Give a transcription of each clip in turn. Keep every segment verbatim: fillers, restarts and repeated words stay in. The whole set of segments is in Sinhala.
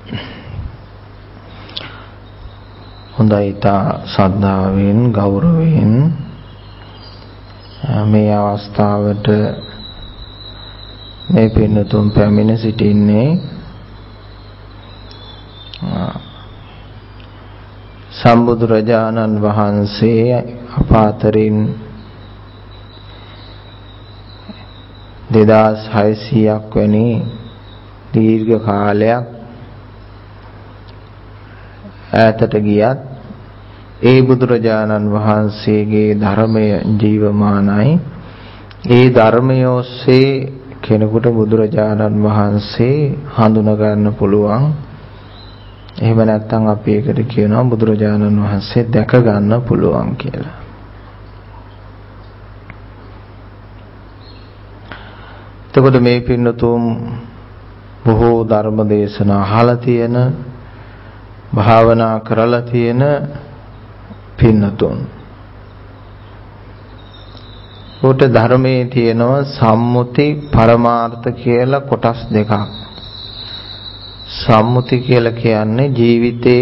හොඳයි තා ශ්‍රද්ධාවෙන් ගෞරවයෙන් මේ අවස්ථාවට මේ පින්නතුන් පැමිණ සිටින්නේ සම්බුදුරජාණන් වහන්සේ අප අතරින් දෙදාස් හයසීයක් වැනි දීර්ඝ කාලයක් ඈතට ගියත් ඒ බුදුරජාණන් වහන්සේගේ ධර්මය ජීවමානයි. ඒ ධර්මය ඔස්සේ කෙනෙකුට බුදුරජාණන් වහන්සේ හඳුනා ගන්න පුළුවන්. එහෙම නැත්නම් අපි ඒකට කියනවා බුදුරජාණන් වහන්සේ දැක ගන්න පුළුවන් කියලා. එතකොට මේ පින්නතුම් බොහෝ ධර්ම දේශනා අහලා තියෙන, භාවනා කරලා තියෙන පින්නතුන්. උට ධර්මයේ තියෙනවා සම්මුති පරමාර්ථ කියලා කොටස් දෙකක්. සම්මුති කියලා කියන්නේ ජීවිතේ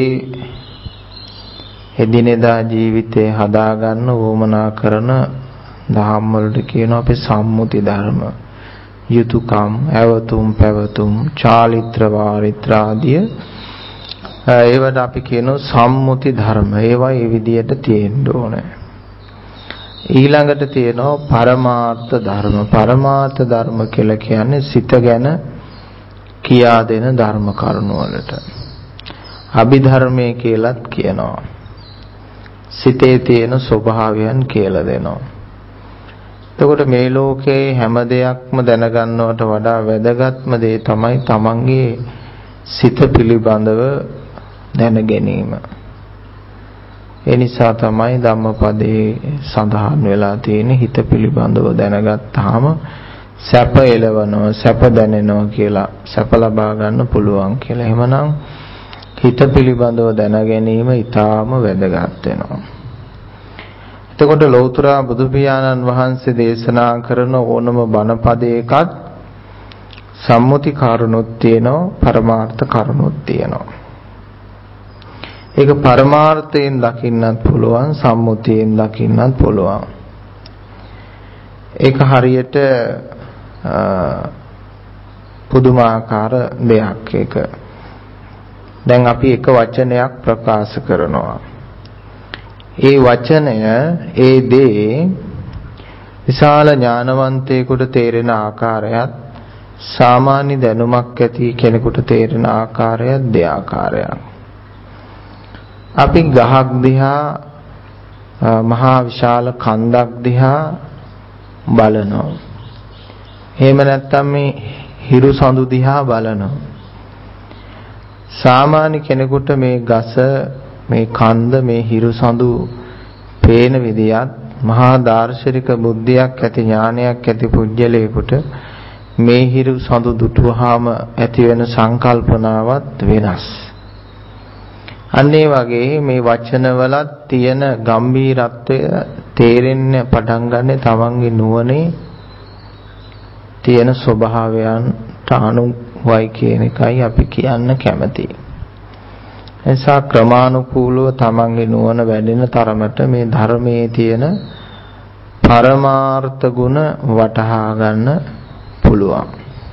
එදිනෙදා ජීවිතේ හදාගන්න වොමනා කරන දහම් වලට කියනවා අපි සම්මුති ධර්ම. යුතුයකම්, ඇවතුම්, පැවතුම්, චාලිත්‍ර, වාරිත්‍ර ආදී ඒවට අපි කියනවා සම්මුති ධර්ම. ඒවා ඒ විදිහට තියෙන්න ඕනේ. ඊළඟට තියෙනවා පරමාර්ථ ධර්ම. පරමාර්ථ ධර්ම කියලා කියන්නේ සිත ගැන කියා දෙන ධර්ම කරුණු වලට. අභිධර්මයේ කියලාත් කියනවා. සිතේ තියෙන ස්වභාවයන් කියලා දෙනවා. එතකොට මේ ලෝකේ හැම දෙයක්ම දැනගන්නවට වඩා වැදගත්ම දේ තමයි තමන්ගේ සිත පිළිබඳව දැන ගැනීම. ඒ නිසා තමයි ධම්මපදයේ සඳහන් වෙලා තියෙන හිත පිළිබඳව දැනගත්තාම සැප එළවනවා, සැප දැනෙනවා කියලා, සැප ලබා ගන්න පුළුවන් කියලා. එහෙමනම් හිත පිළිබඳව දැන ගැනීම ඊටාම වැදගත් වෙනවා. එතකොට ලෞතර බුදු පියාණන් වහන්සේ දේශනා කරන ඕනම බණ පදයකත් සම්මුති කරුණොත් තියෙනවා, පරමාර්ථ කරුණොත් තියෙනවා. ඒක පරමාර්ථයෙන් දකින්නත් පුළුවන්, සම්මුතියෙන් දකින්නත් පුළුවන්. ඒක හරියට පුදුමාකාර දෙයක්. ඒක දැන් අපි එක වචනයක් ප්‍රකාශ කරනවා. ඒ වචනය, ඒ දේ විශාල ඥානවන්තයෙකුට තේරෙන ආකාරයත් සාමාන්‍ය දැනුමක් ඇති කෙනෙකුට තේරෙන ආකාරයත් දෙආකාරයක්. අපි ගහක් දිහා, මහා විශාල කන්දක් දිහා බලනවා. එහෙම නැත්නම් මේ හිරු සඳු දිහා බලනවා. සාමාන්‍ය කෙනෙකුට මේ ගස, මේ කන්ද, මේ හිරු සඳු පේන විදියත් මහා දාර්ශනික බුද්ධියක් ඇති, ඥානයක් ඇති පුජ්‍යලයකට මේ හිරු සඳු දුටුවාම ඇති වෙන සංකල්පනාවත් වෙනස්. අන්න ඒ වගේ මේ වචනවලත් තියෙන ගැඹීරත්වය තේරෙන්න පටන් ගන්න තමන්ගේ නුවණේ තියෙන ස්වභාවයන්ට අනුවයි කියන එකයි අපි කියන්න කැමතියි. එසා ක්‍රමානුකූලව තමන්ගේ නුවණ වැඩෙන තරමට මේ ධර්මයේ තියෙන පරමාර්ථ ගුණ වටහා ගන්න පුළුවන්.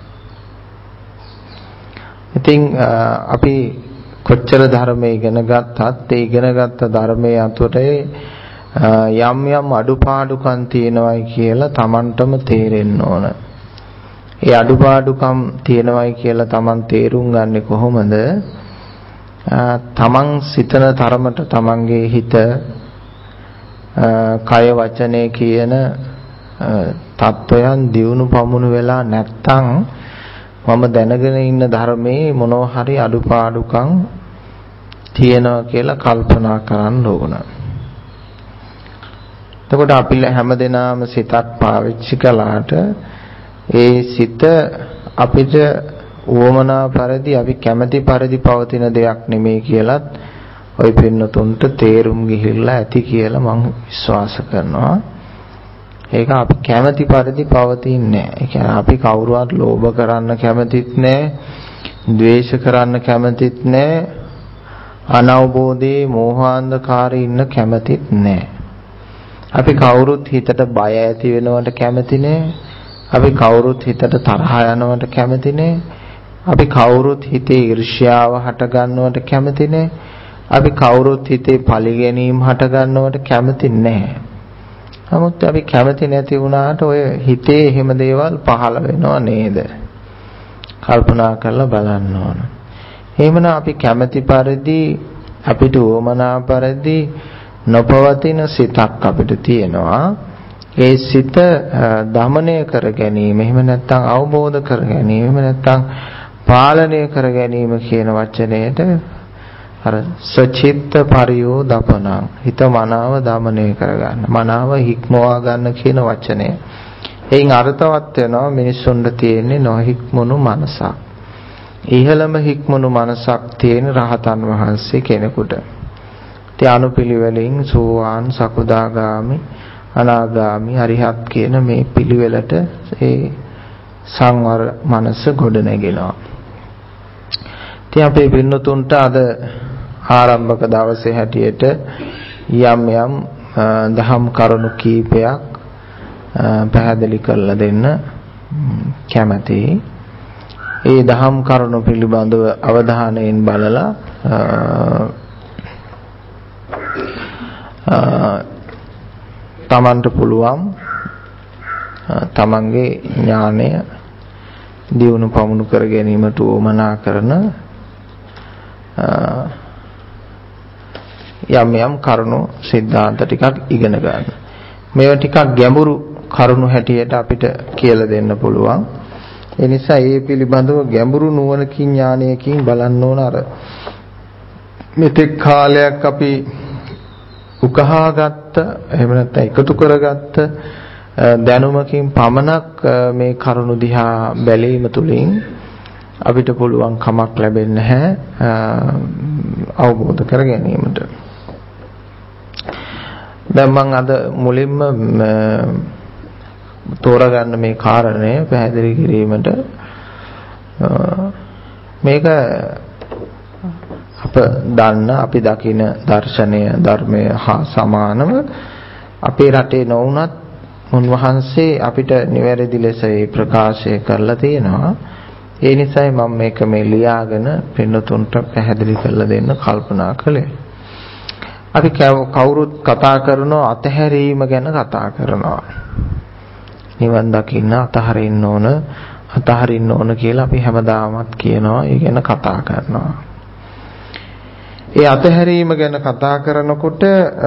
ඉතින් අපි කොච්චර ධර්මයේ ඉගෙන ගත්තත් ඒ ඉගෙන ගත්ත ධර්මයේ අතුරේ යම් යම් අඩුපාඩුකම් තියෙනවයි කියලා තමන්ටම තේරෙන්න ඕන. ඒ අඩුපාඩුකම් තියෙනවයි කියලා තමන් තේරුම් ගන්නේ කොහොමද? තමන් සිතන තරමට තමන්ගේ හිත, කය, වචනේ කියන තත්වයන් දියුණු පමුණු වෙලා නැත්තම් මම දැනගෙන ඉන්න ධර්මයේ මොනවා හරි අඩුපාඩුකම් තියෙනවා කියලා කල්පනා කරන්න ඕන. එතකොට අපි හැමදෙනාම සිතක් පාවිච්චි කළාට ඒ සිත අපිට උවමනා පරිදි, අපි කැමැති පරිදි පවතින දෙයක් නෙමෙයි කියලත් ওই පින්නතුන්ට තේරුම් ගිහිල්ලා ඇති කියලා මම විශ්වාස කරනවා. ඒක අපි කැමැති පරිදි පවතින්නේ නැහැ. ඒ කියන්නේ අපි කවුරුවත් ලෝභ කරන්න කැමතිත් නැහැ, ද්වේෂ කරන්න කැමතිත් නැහැ. අනවබෝධයේ මෝහාන්ධකාරයේ ඉන්න කැමතිත් නැහැ. අපි කවුරුත් හිතට බය ඇති වෙනවට කැමති නැහැ. අපි කවුරුත් හිතට තරහ යනවට කැමති නැහැ. අපි කවුරුත් හිතේ ඊර්ෂ්‍යාව හට ගන්නවට කැමති නැහැ. අපි කවුරුත් හිතේ පලි ගැනීම හට ගන්නවට කැමති නැහැ. නමුත් අපි කැමති නැති වුණාට ඔය හිතේ එහෙම දේවල් පහළ වෙනව නේද? කල්පනා කරලා බලන්න ඕන. එහෙමනම් අපි කැමති පරිදි අපිට උවමනා පරිදි නොපවතින සිතක් අපිට තියෙනවා. ඒ සිත දමනය කර ගැනීම, එහෙම නැත්නම් අවබෝධ කර ගැනීම, එහෙම නැත්නම් පාලනය කර ගැනීම කියන වචනයට අර සචිත්ත පරියෝදපනං, හිත මනාව දමනය කර ගන්න, මනාව හික්මවා ගන්න කියන වචනය. එයින් අර්ථවත් වෙනවා මිනිසුන්ට තියෙන්නේ නොහික්මුණු මනසක්. ඉහළම හික්මුණු මනසක් තියෙන රහතන් වහන්සේ කෙනෙකුට. ධානුපිළිවෙලින් සෝවාන්, සකුදාගාමි, අනාගාමි, අරිහත් කියන මේ පිළිවෙලට ඒ සංවර මනස ගොඩ නැගෙනවා. ඉතින් අපේ පින්නතුන්ට අද ආරම්භක දවසේ හැටියට යම් යම් දහම් කරුණු කීපයක් පැහැදිලි කරලා දෙන්න කැමැතියි. ඒ දහම් කරුණු පිළිබඳව අවධානයෙන් බලලා තමන්ට පුළුවන් තමන්ගේ ඥානය දියුණු පමුණු කර ගැනීමට උවමනා කරන යම් යම් කරුණු සිද්ධාන්ත ටිකක් ඉගෙන ගන්න. මේවා ටිකක් ගැඹුරු කරුණු හැටියට අපිට කියලා දෙන්න පුළුවන්. ඒ නිසා ඒ පිළිබඳව ගැඹුරු නුවණකින් ඥානයකින් බලන්න ඕන. අර මෙතෙක් කාලයක් අපි උකහාගත්ත, එහෙම නැත්නම් එකතු කරගත්ත දැනුමකින් පමණක් මේ කරුණු දිහා බැලීම තුළින් අපිට පුළුවන් කමක් ලැබෙන්නේ නැහැ අවබෝධ කර ගැනීමට. දැන් මම අද මුලින්ම තෝරගන්න මේ කාරණය පැහැදිලි කිරීමට මේක අප දන්න, අපි දකින දර්ශනය, ධර්මය හා සමානව අපේ රටේ නොවුනත් උන්වහන්සේ අපිට නිවැරදි ලෙස ඒ ප්‍රකාශය කරලා තියෙනවා. ඒ නිසායි මම මේක මේ ලියාගෙන පින්නතුන්ට පැහැදිලි කරලා දෙන්න කල්පනා කළේ. අපි කවුරුත් කතා කරනවා අතහැරීම ගැන කතා කරනවා. නිවන් දකින්න අතහරින්න ඕන, අතහරින්න ඕන කියලා අපි හැමදාමත් කියනවා. ඒ ගැන කතා කරනවා. ඒ අතහැරීම ගැන කතා කරනකොට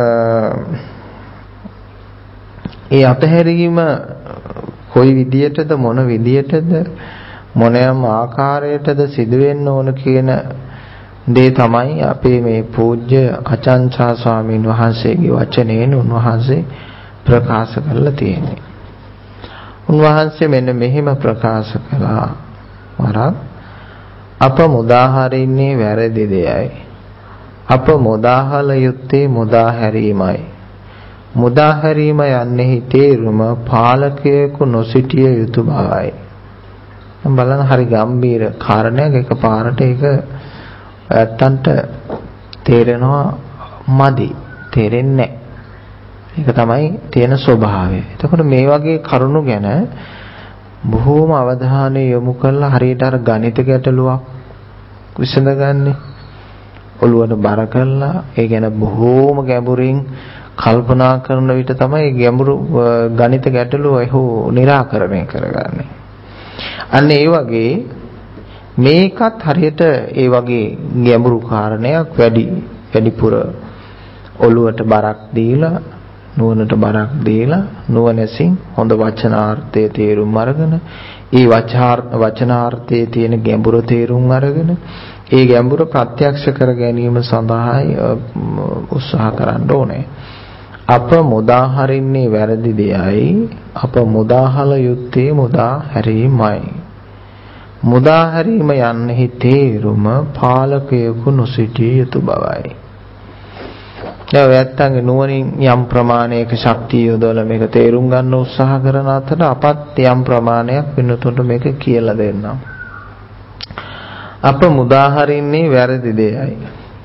ඒ අතහැරීම කොයි විදියටද, මොන විදියටද, මොනෑම ආකාරයටද සිදු වෙන්න ඕන කියන දේ තමයි අපේ මේ පූජ්‍ය අචංචා ස්වාමීන් වහන්සේගේ වචනයෙන් උන්වහන්සේ ප්‍රකාශ කරලා තියෙන්නේ. උන්වහන්සේ මෙන්න මෙහිම ප්‍රකාශ කළා. වරක් අප මුදාහරින්නේ වැරදි දෙයයි. අප මුදාහල යුත්තේ මුදා හැරීමයි. මුදා හැරීම යන්නේ තේරුම පාලකයෙකු නොසිටිය යුතු බවයි. බලන්න හරි ගැඹීර කාරණයක්. එකපාරට ඒක ඇත්තන්ට තේරෙනවා මදි, තේරෙන්නේ නැහැ. ඒක තමයි තියෙන ස්වභාවය. එතකොට මේ වගේ කරුණු ගැන බොහෝම අවධානය යොමු කරලා හරියට අර ගණිත ගැටලුවක් විසඳගන්නේ ඔළුවට බර කරලා ඒ ගැන බොහෝම ගැඹුරින් කල්පනා කරන විට තමයි ගැඹුරු ගණිත ගැටලුව එහු निराකරණය කරගන්නේ. අන්න ඒ වගේ මේකත් හරියට ඒ වගේ ගැඹුරු කාරණයක් වැඩි වැඩිපුර ඔළුවට බරක් දීලා, නුවණට බරක් දීලා, නුවණැසින් හොඳ වචනාර්ථයේ තේරුම් අරගෙන, ඒ වචනාර්ථයේ තියෙන ගැඹුර තේරුම් අරගෙන, ඒ ගැඹුර ප්‍රත්‍යක්ෂ කර ගැනීම සඳහායි උත්සාහ කරන්න ඕනේ. අප මුදා හරින්නේ වැරදි දෙයයි. අප මුදාහල යුත්තේ මුදා හැරීමයි. මුදා හැරීම යන්නේ තේරුම පාලකයෙකු නොසිටිය යුතු බවයි. දැන් වැත්තන්ගේ නුවණින් යම් ප්‍රමාණයක ශක්තිය යොදවලා මේක තේරුම් ගන්න උත්සාහ කරන අතර අපත් යම් ප්‍රමාණයක් වෙනතුන්ට මේක කියලා දෙන්නම්. අප මුදා හරින්නේ වැරදි දෙයයි.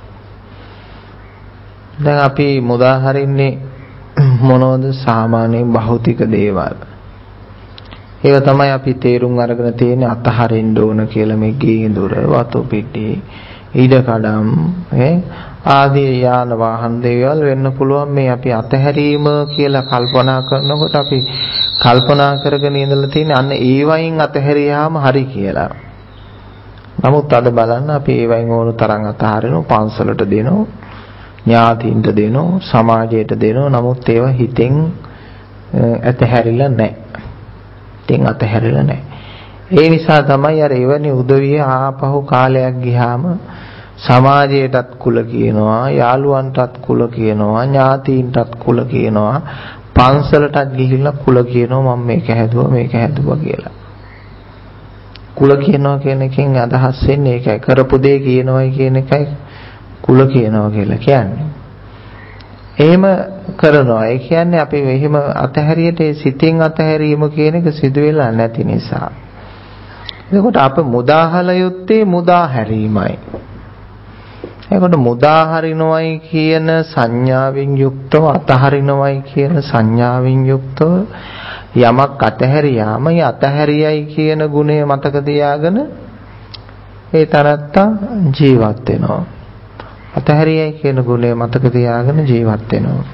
දැන් අපි මුදා හරින්නේ මොනවද? සාමාන්‍ය භෞතික දේවල්. ඒක තමයි අපි තේරුම් අරගෙන තියෙන්නේ අතහරින්න ඕන කියලා. මේ ගේ දොර, වතු පිටි, ඉඩකඩම් ආදී යාන වාහන දේවල් වෙන්න පුළුවන්. මේ අපි අතහැරීම කියලා කල්පනා කරනකොට අපි කල්පනා කරගෙන ඉඳලා තියෙන්නේ අන්න ඒ වයින් අතහැරියාම හරි කියලා. නමුත් අද බලන්න අපි ඒ වයින් ඕන තරම් අතහරිනවා, පන්සලට දෙනවා, ඥාතින්ට දෙනවා, සමාජයට දෙනවා. නමුත් ඒවා හිතෙන් අතහැරිලා නැහැ. හිතෙන් අතහැරිලා නැහැ. ඒ නිසා තමයි අර එවැනි උදවිය ආපහු කාලයක් ගියාම සමාජයටත් කුල කියනවා, යාළුවන්ටත් කුල කියනවා, ඥාතීන්ටත් කුල කියනවා, පන්සලටත් ගිහිල්ලා කුල කියනවා මම මේක හැදුවා මේක හැදුවා කියලා. කුල කියනවා කියන එකෙන් අදහස් වෙන්නේ ඒකයි. කරපු දේ කියනවායි කියන එකයි කුල කියනවා කියලා කියන්නේ. එහෙම කරනවා. ඒ කියන්නේ අපි මෙහිම අතහැරියට ඒ සිතින් අතහැරීම කියන එක සිදු වෙලා නැති නිසා. එතකොට අප මුදාහල යුත්තේ මුදා හැරීමයි. එතකොට මුදා හරිනවයි කියන සංඥාවෙන් යුක්තව අතහරිනවයි කියන සංඥාවෙන් යුක්තව යමක් අතහැරියාම ඒ අතහැරියයි කියන ගුණය මතක තියාගෙන ඒ තරත්තා ජීවත් වෙනවා. අතහැරියයි කියන ගුණය මතක තියාගෙන ජීවත් වෙනවා.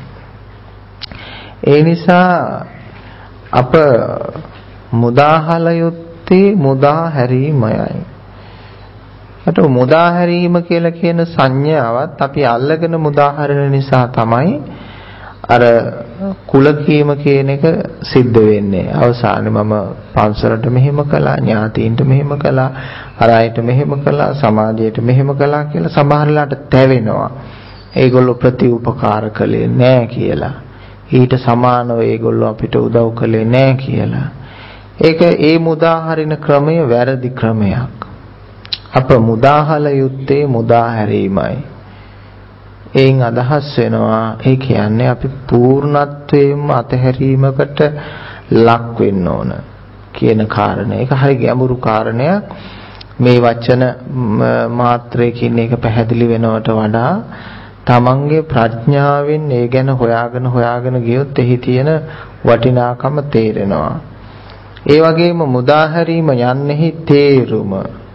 ඒ නිසා අප මුදාහල යුත්තේ මුදා හැරීමයි. ඒකට මුදා හැරීම කියලා කියන සංඥාවත් අපි අල්ලගෙන මුදා හරින නිසා තමයි අර කුල කීම කියන එක සිද්ධ වෙන්නේ. අවසානයේ මම පන්සලට මෙහෙම කළා, ඥාතීන්ට මෙහෙම කළා, අර අයට මෙහෙම කළා, සමාජයට මෙහෙම කළා කියලා සමහරලාට තැවෙනවා. ඒගොල්ලෝ ප්‍රතිඋපකාර කළේ නැහැ කියලා. ඊට සමානව ඒගොල්ලෝ අපිට උදව් කළේ නැහැ කියලා. ඒක ඒ මුදා හරින ක්‍රමය වැරදි ක්‍රමයක්. අප මුදාහල යුත්තේ මුදා හැරීමයි. එයින් අදහස් වෙනවා ඒ කියන්නේ අපි පූර්ණත්වයෙන්ම අතහැරීමකට ලක් වෙන්න ඕන කියන කාරණය. ඒක හරි ගැඹුරු කාරණයක්. මේ වචන මාත්‍රයකින් ඒක පැහැදිලි වෙනවට වඩා තමන්ගේ ප්‍රඥාවෙන් ඒ ගැන හොයාගෙන හොයාගෙන ගියොත් එහි තියෙන වටිනාකම තේරෙනවා. ඒ වගේම මුදා හැරීම යන්නේහි තේරුම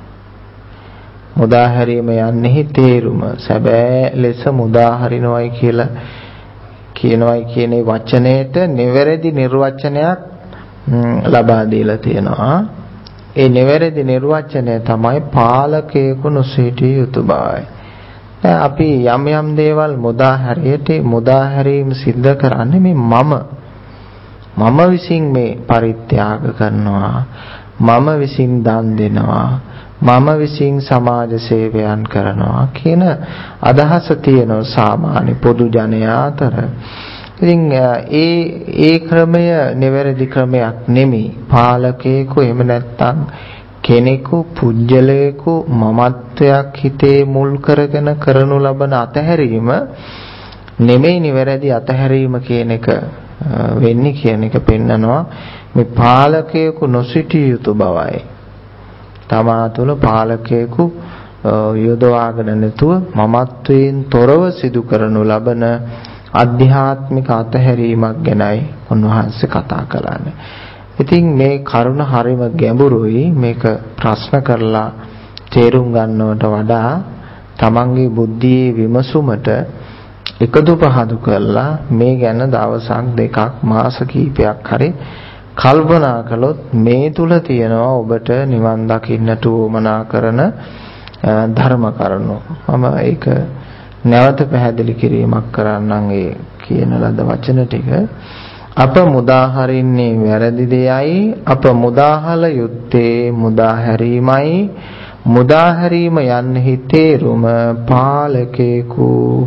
මුදා හැරීම යන්නේහි තේරුම සැබෑ ලෙස මුදා හරිනවයි කියලා කියනවයි කියන වචනයේට නිවැරදි නිර්වචනයක් ලබා දීලා තියෙනවා. ඒ නිවැරදි නිර්වචනය තමයි පාලකයෙකු නොසිටිය යුතු බවයි. දැන් අපි යම් යම් දේවල් මුදා හැරියට මුදා හැරීම සිද්ධ කරන්නේ මේ මම මම විසින් මේ පරිත්‍යාග කරනවා, මම විසින් දන් දෙනවා, මම විසින් සමාජ සේවයන් කරනවා කියන අදහස තියෙනවා සාමාන්‍ය පොදු ජනයා අතර. ඉතින් ඒ ඒ ක්‍රමය නිවැරදි ක්‍රමයක් නෙමෙයි. පාලකයෙකු එහෙම නැත්නම් කෙනෙකු පුජ්‍යලයෙකු මමත්වයක් හිතේ මුල් කරගෙන කරනු ලබන අතහැරීම නෙමෙයි නිවැරදි අතහැරීම කියන එක වෙන්නේ කියන එක පෙන්නනවා. මේ පාලකයෙකු නොසිටිය යුතු බවයි. තමා තුළ පාලකයෙකු යොදවාගෙන නැතුව මමත්වයෙන් තොරව සිදු කරනු ලබන ආධ්‍යාත්මික අතහැරීමක් ගැනයි උන්වහන්සේ කතා කරන්නේ. ඉතින් මේ කරුණ හරිම ගැඹුරුයි. මේක ප්‍රශ්න කරලා තේරුම් ගන්නවට වඩා තමන්ගේ බුද්ධියේ විමසුමට එකදු පහදු කරලා මේ ගැන දවසක් දෙකක් මාස කිහිපයක් හරි කල්පනා කළොත් මේ තුල තියෙනවා ඔබට නිවන් දකින්නට උවමනා කරන ධර්ම කරුණු. මම ඒක නැවත පැහැදිලි කිරීමක් කරන්නම්. ඒ කියන ලද වචන ටික අප මුදා හරින්නේ වැරදි දෙයයි, අප මුදාහල යුත්තේ මුදා හැරීමයි, මුදා හැරීම යන්නේ තේරුම පාලකේකු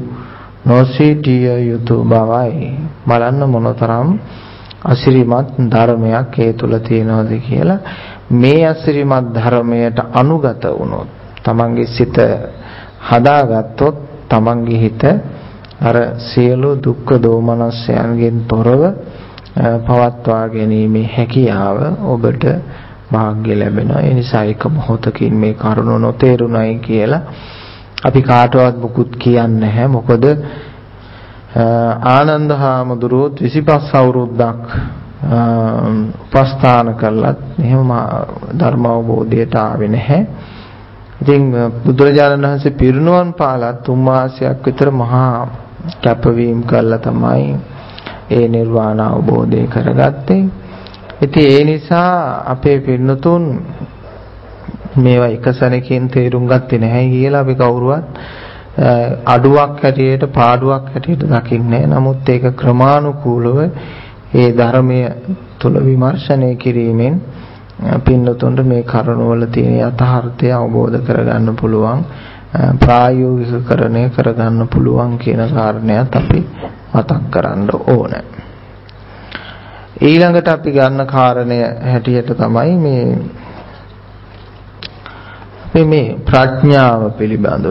නොසිටිය යුතු බවයි. බලන්න මොනතරම් අසිරිමත් ධර්මයක් ඒ තුල තියෙනවද කියලා. මේ අසිරිමත් ධර්මයට අනුගත වුණොත්, තමන්ගේ සිත හදාගත්තොත්, තමන්ගේ හිත අර සියලු දුක්ඛ දෝමනස්යන්ගෙන් තොරව පවත්වා ගැනීමේ හැකියාව ඔබට වාග්ය ලැබෙනවා. ඒ නිසා එක මොහොතකින් මේ කරුණ නොතේරුණයි කියලා අපි කාටවත් මුකුත් කියන්නේ නැහැ. මොකද ආනන්ද හාමුදුරුවෝ විසිපස් අවුරුද්දක් උපස්ථාන කළත් එහෙම ධර්ම අවබෝධයට ආවේ නැහැ. ඉතින් බුදුරජාණන් වහන්සේ පිරිනුවන් පාලා තුන් මාසයක් විතර මහා කැපවීම කළා තමයි ඒ නිර්වාණ අවබෝධය කරගත්තේ. ඉතින් ඒ නිසා අපේ පින්නතුන් මේවා එකසැනකින් තේරුම් ගත්තේ නැහැ කියලා අපි කවුරුවත් අඩුවක් හැටියට පාඩුවක් හැටියට දකින්නේ. නමුත් ඒක ක්‍රමානුකූලව ඒ ධර්මයේ තුල විමර්ශනය කිරීමෙන් පින්නතුන්ට මේ කරුණවල තියෙන යථාර්ථය අවබෝධ කරගන්න පුළුවන්, ප්‍රායෝගිකකරණය කරගන්න පුළුවන් කියන කාරණයක් අපි මතක් කරන්න ඕනේ. ඊළඟට අපි ගන්න කාරණය හැටියට තමයි මේ අපි මේ ප්‍රඥාව පිළිබඳව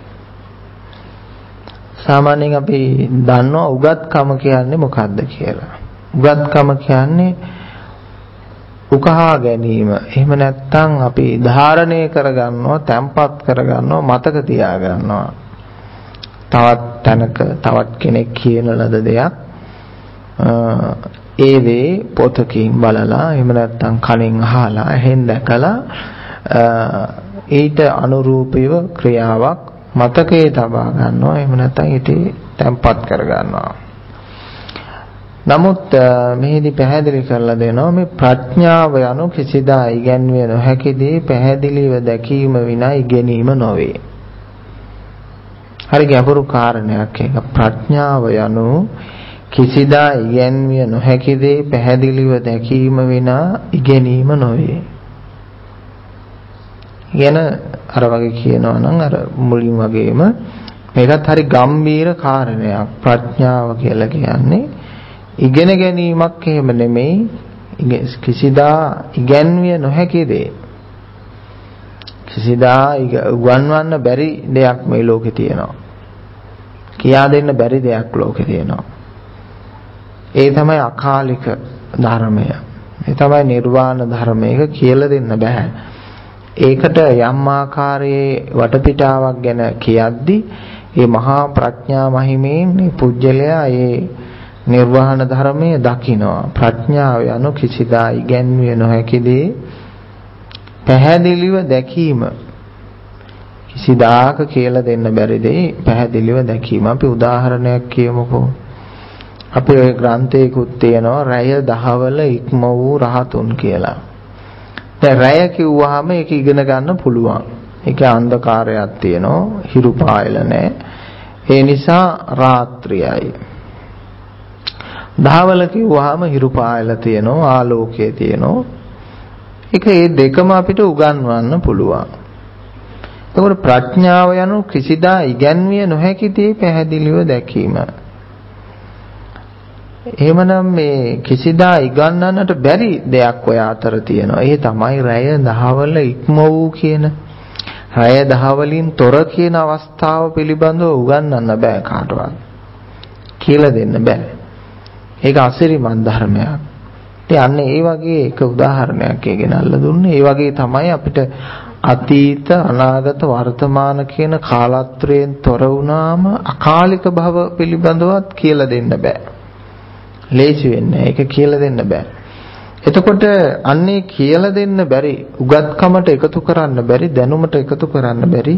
සාමාන්‍යයෙන් අපි දන්නවා උගත්කම කියන්නේ මොකක්ද කියලා. උගත්කම කියන්නේ උකහා ගැනීම. එහෙම නැත්නම් අපි ධාරණය කරගන්නවා, තැම්පත් කරගන්නවා, මතක තියාගන්නවා. තවත් තැනක තවත් කෙනෙක් කියන ලද දෙයක් ඒ වේ පොතකින් බලලා, එහෙම නැත්නම් කනෙන් අහලා, එහෙන් දැකලා ඊට අනුරූපීව ක්‍රියාවක් මතකයේ තබා ගන්නවා. එහෙම නැත්නම් ඊට තැම්පත් කර ගන්නවා. නමුත් මෙහිදී පැහැදිලි කරලා දෙනවා මේ ප්‍රඥාව යනු කිසිදා ඉගැන්විය නොහැකි දේ පැහැදිලිව දැකීම විනා ඉගෙනීම නොවේ. හරි ගැඹුරු කාරණයක් ඒක. ප්‍රඥාව යනු කිසිදා ඉගැන්විය නොහැකි දේ පැහැදිලිව දැකීම විනා ඉගෙනීම නොවේ. කියන අර වගේ කියනවා නම් අර මුලින් වගේම මේකත් හරි ගම්බීර කාරණයක්. ප්‍රඥාව කියලා කියන්නේ ඉගෙන ගැනීමක් එහෙම නෙමෙයි, කිසිදා ඉගැන්විය නොහැකි දේ, කිසිදා උගන්වන්න බැරි දෙයක් මේ ලෝකේ තියෙනවා, කියා දෙන්න බැරි දෙයක් ලෝකේ තියෙනවා. ඒ තමයි අකාලික ධර්මය. ඒ තමයි නිර්වාණ ධර්මයක කියලා දෙන්න බෑ. ඒකට යම් ආකාරයේ වටපිටාවක් ගැන කියද්දී මේ මහා ප්‍රඥා මහිමෙන් මේ පුජ්‍යලයා ඒ නිර්වාණ ධර්මයේ දකිනවා. ප්‍රඥාව යනු කිසිදා ඉගැන්විය නොහැකි දේ පැහැදිලිව දැකීම. කිසිදාක කියලා දෙන්න බැරි දේ පැහැදිලිව දැකීම. අපි උදාහරණයක් කියමුකෝ. අපි ওই ග්‍රන්ථයකුත් තියෙනවා රැය දහවල ඉක්ම වූ රහතුන් කියලා. දැන් රැය කිව්වහම ඒක ඉගෙන ගන්න පුළුවන්. ඒකේ අන්ධකාරයක් තියෙනවා, හිරු පායල නැහැ. ඒ නිසා රාත්‍රියයි. දහවල කිව්වහම හිරු පායල තියෙනවා, ආලෝකය තියෙනවා. ඒක මේ දෙකම අපිට උගන්වන්න පුළුවන්. එතකොට ප්‍රඥාව යනු කිසිදා ඉගැන්විය නොහැකි දේ පැහැදිලිව දැකීම. එහෙමනම් මේ කිසිදා ඉගන්වන්නට බැරි දෙයක් ඔය අතර තියෙනවා. ඒ තමයි රැය දහවල ඉක්ම වූ කියන, රැය දහවලින් තොර කියන අවස්ථාව පිළිබඳව උගන්වන්න බෑ කාටවත්. කියලා දෙන්න බෑ. ඒක අසිරිමත් ධර්මයක්. ඉතින් අන්න ඒ වගේ එක උදාහරණයක් ගෙනල්ලා දුන්නේ. ඒ වගේ තමයි අපිට අතීත, අනාගත, වර්තමාන කියන කාලත්‍රයෙන් තොර වුණාම අකාලික භව පිළිබඳවත් කියලා දෙන්න බෑ. ලේසි වෙන්නේ ඒක කියලා දෙන්න බෑ. එතකොට අන්නේ කියලා දෙන්න බැරි, උගත්කමට එකතු කරන්න බැරි, දැනුමට එකතු කරන්න බැරි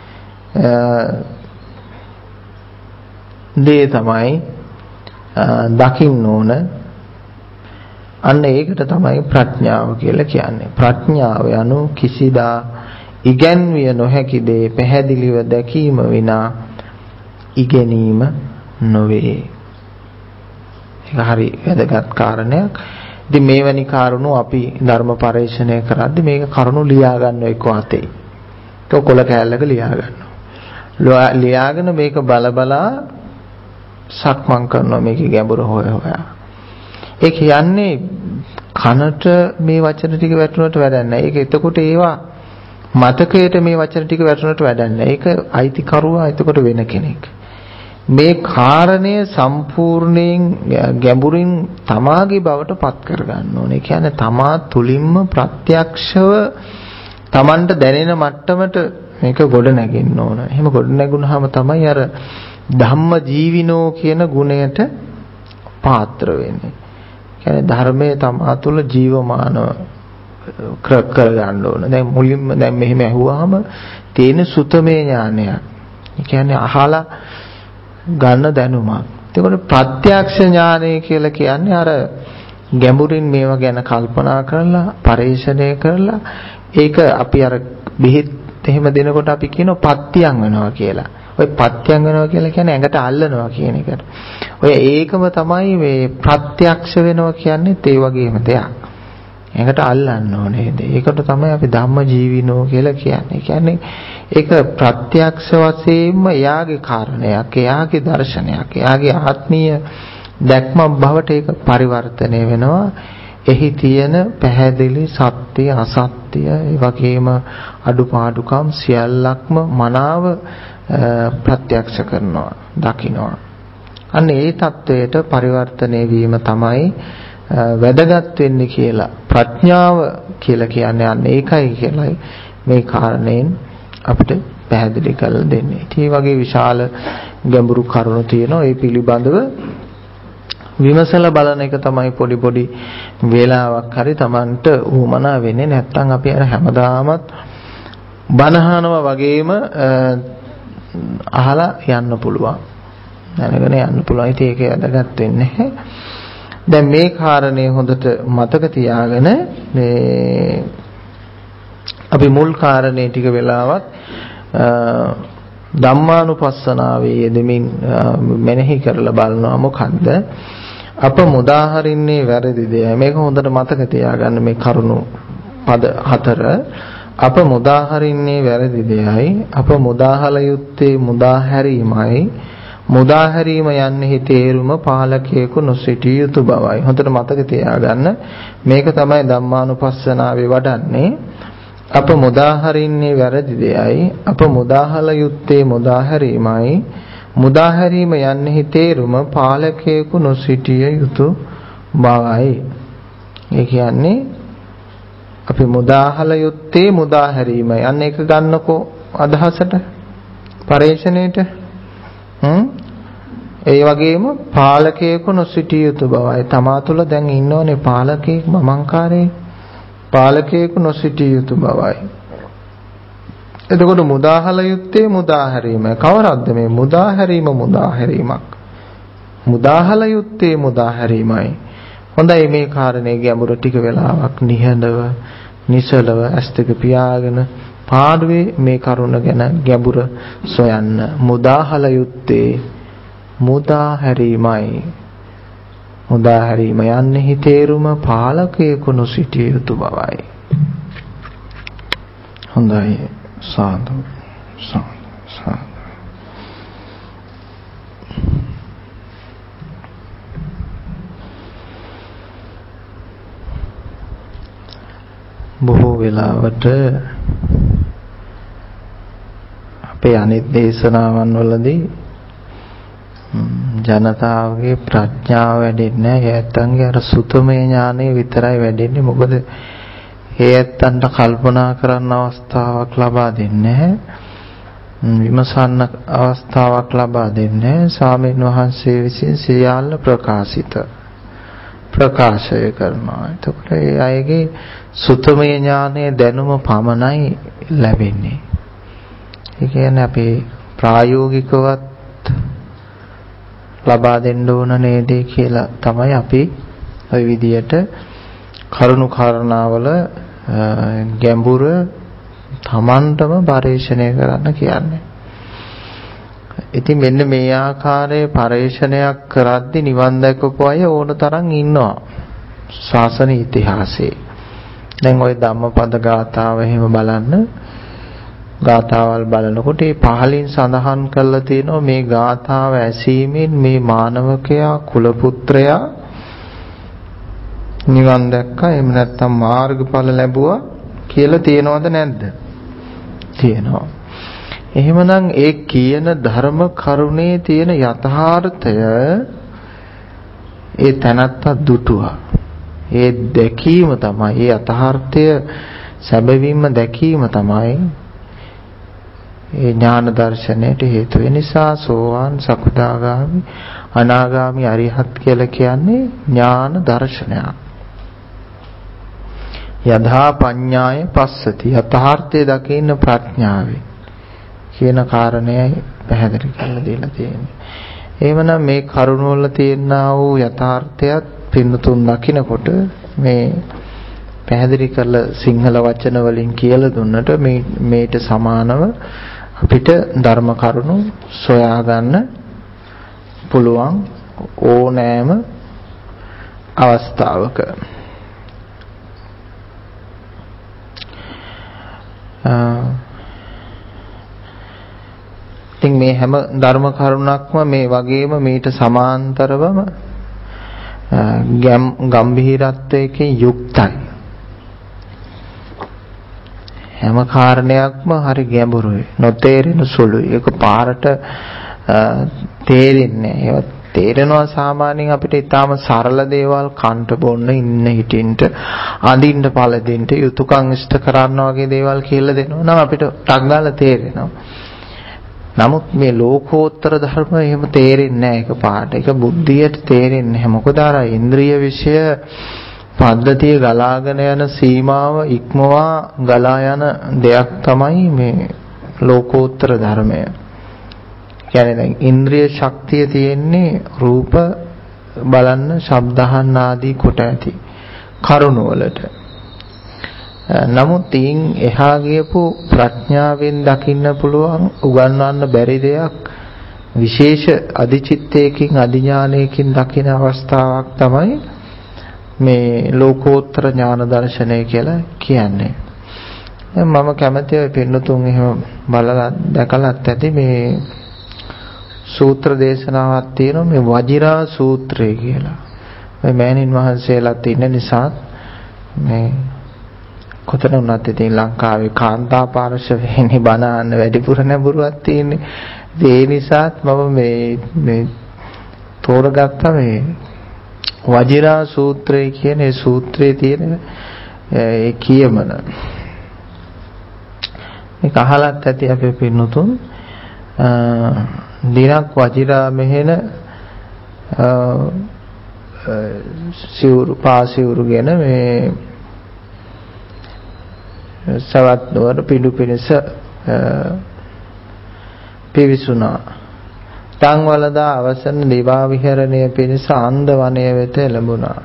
දේ තමයි දකින්න ඕන. අන්න ඒකට තමයි ප්‍රඥාව කියලා කියන්නේ. ප්‍රඥාව යනු කිසිදා ඉගැන්විය නොහැකි දේ පැහැදිලිව දැකීම විනා ඉගෙනීම නොවේ. ඒක හරි වැදගත් කාරණයක්. ඉතින් මේවැනි කාරණු අපි ධර්ම පරිශ්‍රණය කරද්දී මේක කරුණු ලියා ගන්න එක්ක අතේ. ඒක කොල කෑල්ලක ලියා ගන්නවා. ලියාගෙන මේක බලබලා සක්මන් කරනවා, මේකේ ගැඹුර හොය හොයා. ඒ කියන්නේ කනට මේ වචන ටික වැටුණට වැඩක් නැහැ. ඒක එතකොට ඒවා මතකයට මේ වචන ටික වැටුණට වැඩක් නැහැ. ඒක අයිතිකරුවා එතකොට වෙන කෙනෙක්. මේ කාරණය සම්පූර්ණයෙන් ගැඹුරින් තමාගේ බවට පත් කර ගන්න ඕනේ. ඒ කියන්නේ තමා තුලින්ම ප්‍රත්‍යක්ෂව Tamanට දැනෙන මට්ටමට මේක ගොඩ නැගෙන්න ඕන. එහෙම ගොඩ නැගුණාම තමයි අර ධම්ම ජීවිනෝ කියන ගුණයට පාත්‍ර වෙන්නේ. කියන්නේ ධර්මයේ තමා තුළ ජීවමානව කර කර ගන්න ඕන. දැන් මුලින්ම දැන් මෙහෙම ඇහුවාම තියෙන සුතමේ ඥානය. ඒ කියන්නේ අහලා ගන්න දැනුමක්. ඒකට ප්‍රත්‍යක්ෂ ඥානය කියලා කියන්නේ අර ගැඹුරින් මේවා ගැන කල්පනා කරලා පරිශ්‍රණය කරලා ඒක අපි අර බෙහෙත් එහෙම දෙනකොට අපි කියනවා පත්‍යං වෙනවා කියලා. ඔය පත්‍යං වෙනවා කියලා කියන්නේ ඇඟට අල්ලනවා කියන එකට. ඔය ඒකම තමයි මේ ප්‍රත්‍යක්ෂ වෙනවා කියන්නේ ඒ වගේම දෙයක්. ඇඟට අල්ලන්න ඕනේ. ඒකට තමයි අපි ධම්ම ජීවිනෝ කියලා කියන්නේ. කියන්නේ ඒක ප්‍රත්‍යක්ෂ වශයෙන්ම එයාගේ කාරණයක්, එයාගේ දර්ශනයක්, එයාගේ ආත්මීය දැක්මක් බවට ඒක පරිවර්තනය වෙනවා. එහි තියෙන පැහැදිලි සත්‍ය අසත්‍ය ඒ වගේම අඩුපාඩුකම් සියල්ලක්ම මනාව ප්‍රත්‍යක්ෂ කරනවා දකින්නවා. අන්න ඒ தത്വයට පරිවර්තනය වීම තමයි වැදගත් වෙන්නේ කියලා ප්‍රඥාව කියලා කියන්නේ අන්න ඒකයි කියලායි මේ කාරණයෙන් අපිට පැහැදිලි කරලා දෙන්නේ. ඒ වගේ විශාල ගැඹුරු කරුණු තියෙනවා. ඒ පිළිබඳව විමසලා බලන එක තමයි පොඩි පොඩි වේලාවක් හරි Tamanට උවමනා වෙන්නේ. නැත්තම් අපි අර හැමදාමත් බනහනවා වගේම අහලා යන්න පුළුවන්. දැනගෙන යන්න පුළුවන්. ඉතින් ඒක වැදගත් වෙන්නේ නැහැ. දැන් මේ කාරණේ හොඳට මතක තියාගෙන මේ අපි මුල් කාරණේ ටික වෙලාවක් ධම්මානුපස්සනාවේ යෙදෙමින් මෙනෙහි කරලා බලනවා. මොකද්ද? අප මුදාහරින්නේ වැරදි දෙය. මේක හොඳට මතක තියාගන්න මේ කරුණු පද හතර. අප මුදාහරින්නේ වැරදි දෙයයි. අප මුදාහල යුත්තේ මුදාහැරීමයි. මුදාහැරීම යන්නේ තේරුම පාලකයෙකු නොසිටිය යුතු බවයි. හොඳට මතක තියාගන්න. මේක තමයි ධම්මානුපස්සනාවේ වඩන්නේ. අප මුදාහරින්නේ වැරදි දෙයයි. අප මුදාහල යුත්තේ මුදාහැරීමයි. මුදාහැරීම යන්නේ තේරුම පාලකයෙකු නොසිටිය යුතු බවයි. ඒ කියන්නේ අපි මුදාහල යුත්තේ මුදාහැරීමයි. අන්න ඒක ගන්නකෝ අදහසට පරේක්ෂණයට. හ්ම් ඒ වගේම පාලකයෙකු නොසිටිය යුතු බවයි. තමා තුළ දැන් ඉන්නෝනේ පාලකයෙක් මමංකාරයේ. පාලකයෙකු නොසිටිය යුතු බවයි. එතකොට මුදාහල යුත්තේ මුදාහැරීම. කවරක්ද මේ මුදාහැරීම? මුදාහැරීමක්. මුදාහල යුත්තේ මුදාහැරීමයි. හොඳයි මේ කාරණේ ගැඹුර ටික වෙලාවක් නිහඬව නිසලව ඇස් දෙක පියාගෙන පාඩුවේ මේ කරුණ ගැන ගැඹුර සොයන්න. මුදාහල යුත්තේ මුදාහැරීමයි. මුදාහැරීම යන්නේ තේරුම පාලකයෙකු නොසිටිය යුතු බවයි. හොඳයි. සාදු සාදු සාදු. බොහෝ වෙලාවට අපේ අනිත් දේශනාවන් වලදී ජනතාවගේ ප්‍රඥාව වැඩෙන්නේ නැහැ. ඒ ඇත්තන්ගේ අර සුතමේ ඥානෙ විතරයි වැඩෙන්නේ. මොකද ඒ ඇත්තන්ට කල්පනා කරන්න අවස්ථාවක් ලබා දෙන්නේ නැහැ. විමසන්න අවස්ථාවක් ලබා දෙන්නේ නැහැ. ස්වාමීන් වහන්සේ විසින් සියල්ල ප්‍රකාශිත ප්‍රකාශය කරනවා. එතකොට ඒ අයගේ සුතමේ ඥානයේ දැනුම පමණයි ලැබෙන්නේ. ඒ කියන්නේ අපේ ප්‍රායෝගිකවත් ලබා දෙන්න ඕන නේද කියලා තමයි අපි ওই විදියට කරුණු කාරණාවල ගැඹුර තමන්ටම පරිශ්‍රණය කරන්න කියන්නේ. ඉතින් මෙන්න මේ ආකාරයේ පරිශ්‍රණයක් කරද්දී නිවන් දැකපු අය ඕන තරම් ඉන්නවා ශාසන ඉතිහාසයේ. දැන් ওই ධම්මපද ගාථාව එහෙම බලන්න. ගාථාවල් බලනකොට මේ පහලින් සඳහන් කරලා තියෙනවා මේ ගාථාව ඇසීමෙන් මේ මානවකයා කුල පුත්‍රයා නිවන් දැක්කා. එහෙම නැත්නම් මාර්ගඵල ලැබුවා කියලා තියෙනවද නැද්ද? තියෙනවා. එහෙමනම් ඒ කියන ධර්ම කරුණේ තියෙන යථාර්ථය ඒ තැනත්තා දුටුවා. ඒ දැකීම තමයි ඒ යථාර්ථය සැබවින්ම දැකීම තමයි ඒ ඥාන දර්ශනයට හේතු වෙන නිසා සෝවාන් සකදාගාමි අනාගාමි අරිහත් කියලා කියන්නේ ඥාන දර්ශනයක්. යදා පඤ්ඤාය පස්සති යථාර්ථය දකින්න ප්‍රඥාවෙන් කියන කාරණයයි පැහැදිලි කරලා දීලා තියෙන්නේ. එහෙමනම් මේ කරුණ වල තියෙනා වූ යථාර්ථයත් පින්නතුන් දකිනකොට මේ පැහැදිලි කරලා සිංහල වචන වලින් කියලා දුන්නට මේ මේට සමානව අපිට ධර්ම කරුණු සොයා ගන්න පුළුවන් ඕනෑම අවස්ථාවක. ඉතින් මේ හැම ධර්ම කරුණක්ම මේ වගේම මීට සමාන්තරවම ගැඹීරත්වයකින් යුක්තයි. හැම කාරණයක්ම හරි ගැඹුරුයි. නොතේරෙන සුළුයි. ඒක පාරට තේරෙන්නේ නැහැ. ඒවත් තේරෙනවා සාමාන්‍යයෙන් අපිට ඊටාම සරල දේවල් කන්ට බොන්න ඉන්න හිටින්ට අඳින්න පළදින්න යුතුයකම් ඉෂ්ට කරන්න වගේ දේවල් කියලා දෙනවා නම් අපිට ටක් ගාලා තේරෙනවා. නමුත් මේ ලෝකෝත්තර ධර්ම එහෙම තේරෙන්නේ නැහැ ඒක පාට. ඒක බුද්ධියට තේරෙන්නේ නැහැ. මොකද අර ඉන්ද්‍රිය විෂය පද්ධතිය ගලාගෙන යන සීමාව ඉක්මවා ගලා යන දෙයක් තමයි මේ ලෝකෝත්තර ධර්මය. කියන්නේ දැන් ඉන්ද්‍රිය ශක්තිය තියෙන්නේ රූප බලන්න, ශබ්ද අහන්න ආදී කොට ඇති කරුණ වලට. නමුත් ඊන් එහා ගියපු ප්‍රඥාවෙන් දකින්න පුළුවන් උගන්වන්න බැරි දෙයක් විශේෂ අධිචිත්තයකින් අධිඥානයකින් දකින අවස්ථාවක් තමයි මේ ලෝකෝත්තර ඥාන දර්ශනය කියලා කියන්නේ. මම කැමතියි ඔය පින්නතුන් එහෙම බලලා දැකලත් ඇති මේ සූත්‍ර දේශනාවක් තියෙනවා මේ වජිරා සූත්‍රය කියලා. මේ මෑණින් වහන්සේලාත් ඉන්න නිසා මේ කොතන වුණත් ඉතින් ලංකාවේ කාන්තා පාර්ශවයේ බණ අහන්න වැඩිපුර නැඹුරුවක් තියෙන්නේ. ඒ නිසාත් මම මේ මේ තෝරගත්ත මේ වජිරා සූත්‍රය කියන ඒ සූත්‍රයේ තියෙන ඒ කියමන. මේක අහලත් ඇති අපේ පින්නතුන්. දිනක් වජිරා මෙහෙන සිවුරු පාසිවුරුගෙන මේ සවත් නුවර පිඩු පිණිස පිවිසුණා. තංවලදා අවසන් දිවා විහරණය පිණිස ආන්ද වනය වෙත එළඹුණා.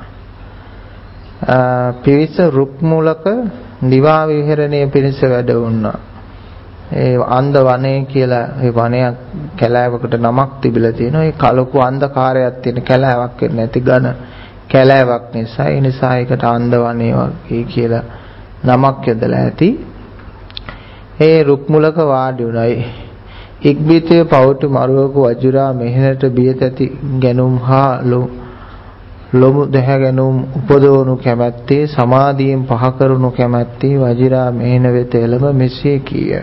පිවිස රුක් මුලක දිවා විහරණය පිණිස වැඩ වුණා. ඒ ආන්ද වනය කියලා ඒ වනයක් කැලෑවකට නමක් තිබිලා තියෙනවා. ඒ කලකු අන්ධකාරයක් තියෙන කැලෑවක් වෙන්නේ නැති ඝන කැලෑවක් නිසා ඒ නිසා ඒකට ආන්ද වනය වගේ කියලා නමක් යොදලා ඇති. ඒ රුක් මුලක වාඩි වුණයි. ඉක්බිතේ පවුටු මරුවක වජිරා මෙහෙණට බියතැති ගැනුම් හා ලොමු දැහැගැනුම් උපදවනු කැමැත්තේ සමාධියෙන් පහ කරනු කැමැත්තේ වජිරා මෙහෙණ වෙත එළඹ මෙසේ කීය.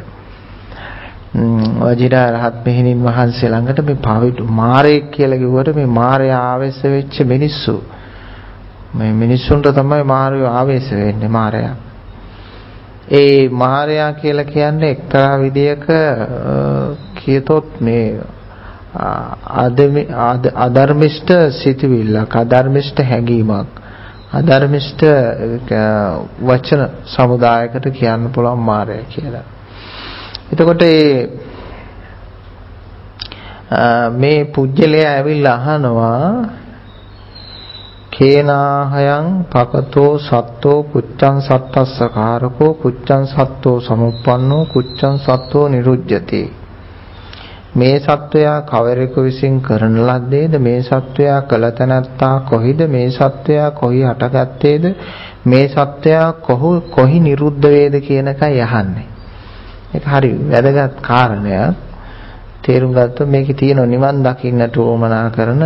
වජිරා රහත් මෙහෙණින් වහන්සේ ළඟට මේ පවුටු මාරයෙක් කියලා කිව්වට මේ මාරයා ආවේශ වෙච්ච මිනිස්සු. මේ මිනිස්සුන්ට තමයි මාරයෝ ආවේශ වෙන්නේ මාරයා. ඒ මාරයා කියලා කියන්නේ එක්තරා විදියක කියතොත් මේ අධර්මිෂ්ඨ සිතුවිල්ලක්, අධර්මිෂ්ඨ හැඟීමක්, අධර්මිෂ්ඨ වචන සමුදායකට කියන්න පුළුවන් මාරයා කියලා. එතකොට මේ පුජ්‍යලයා ඇවිල්ලා අහනවා කේනාහයන් පකතෝ සත්තෝ කුච්ඡං සත්තස්සකාරකෝ කුච්ඡං සත්තෝ සමුප්පන්නෝ කුච්ඡං සත්තෝ නිරුජ්ජති. මේ සත්වයා කවරෙකු විසින් කරන ලද්දේද? මේ සත්වයා කළ තැනැත්තා කොහිද? මේ සත්වයා කොහි හටගත්තේද? මේ සත්වයා කොහො කොහි නිරුද්ධ වේද කියන එකයි අහන්නේ. ඒක හරි වැදගත් කාරණයක්. තේරුම් ගත්තොත් මේකේ තියෙන නිවන් දකින්නට උවමනා කරන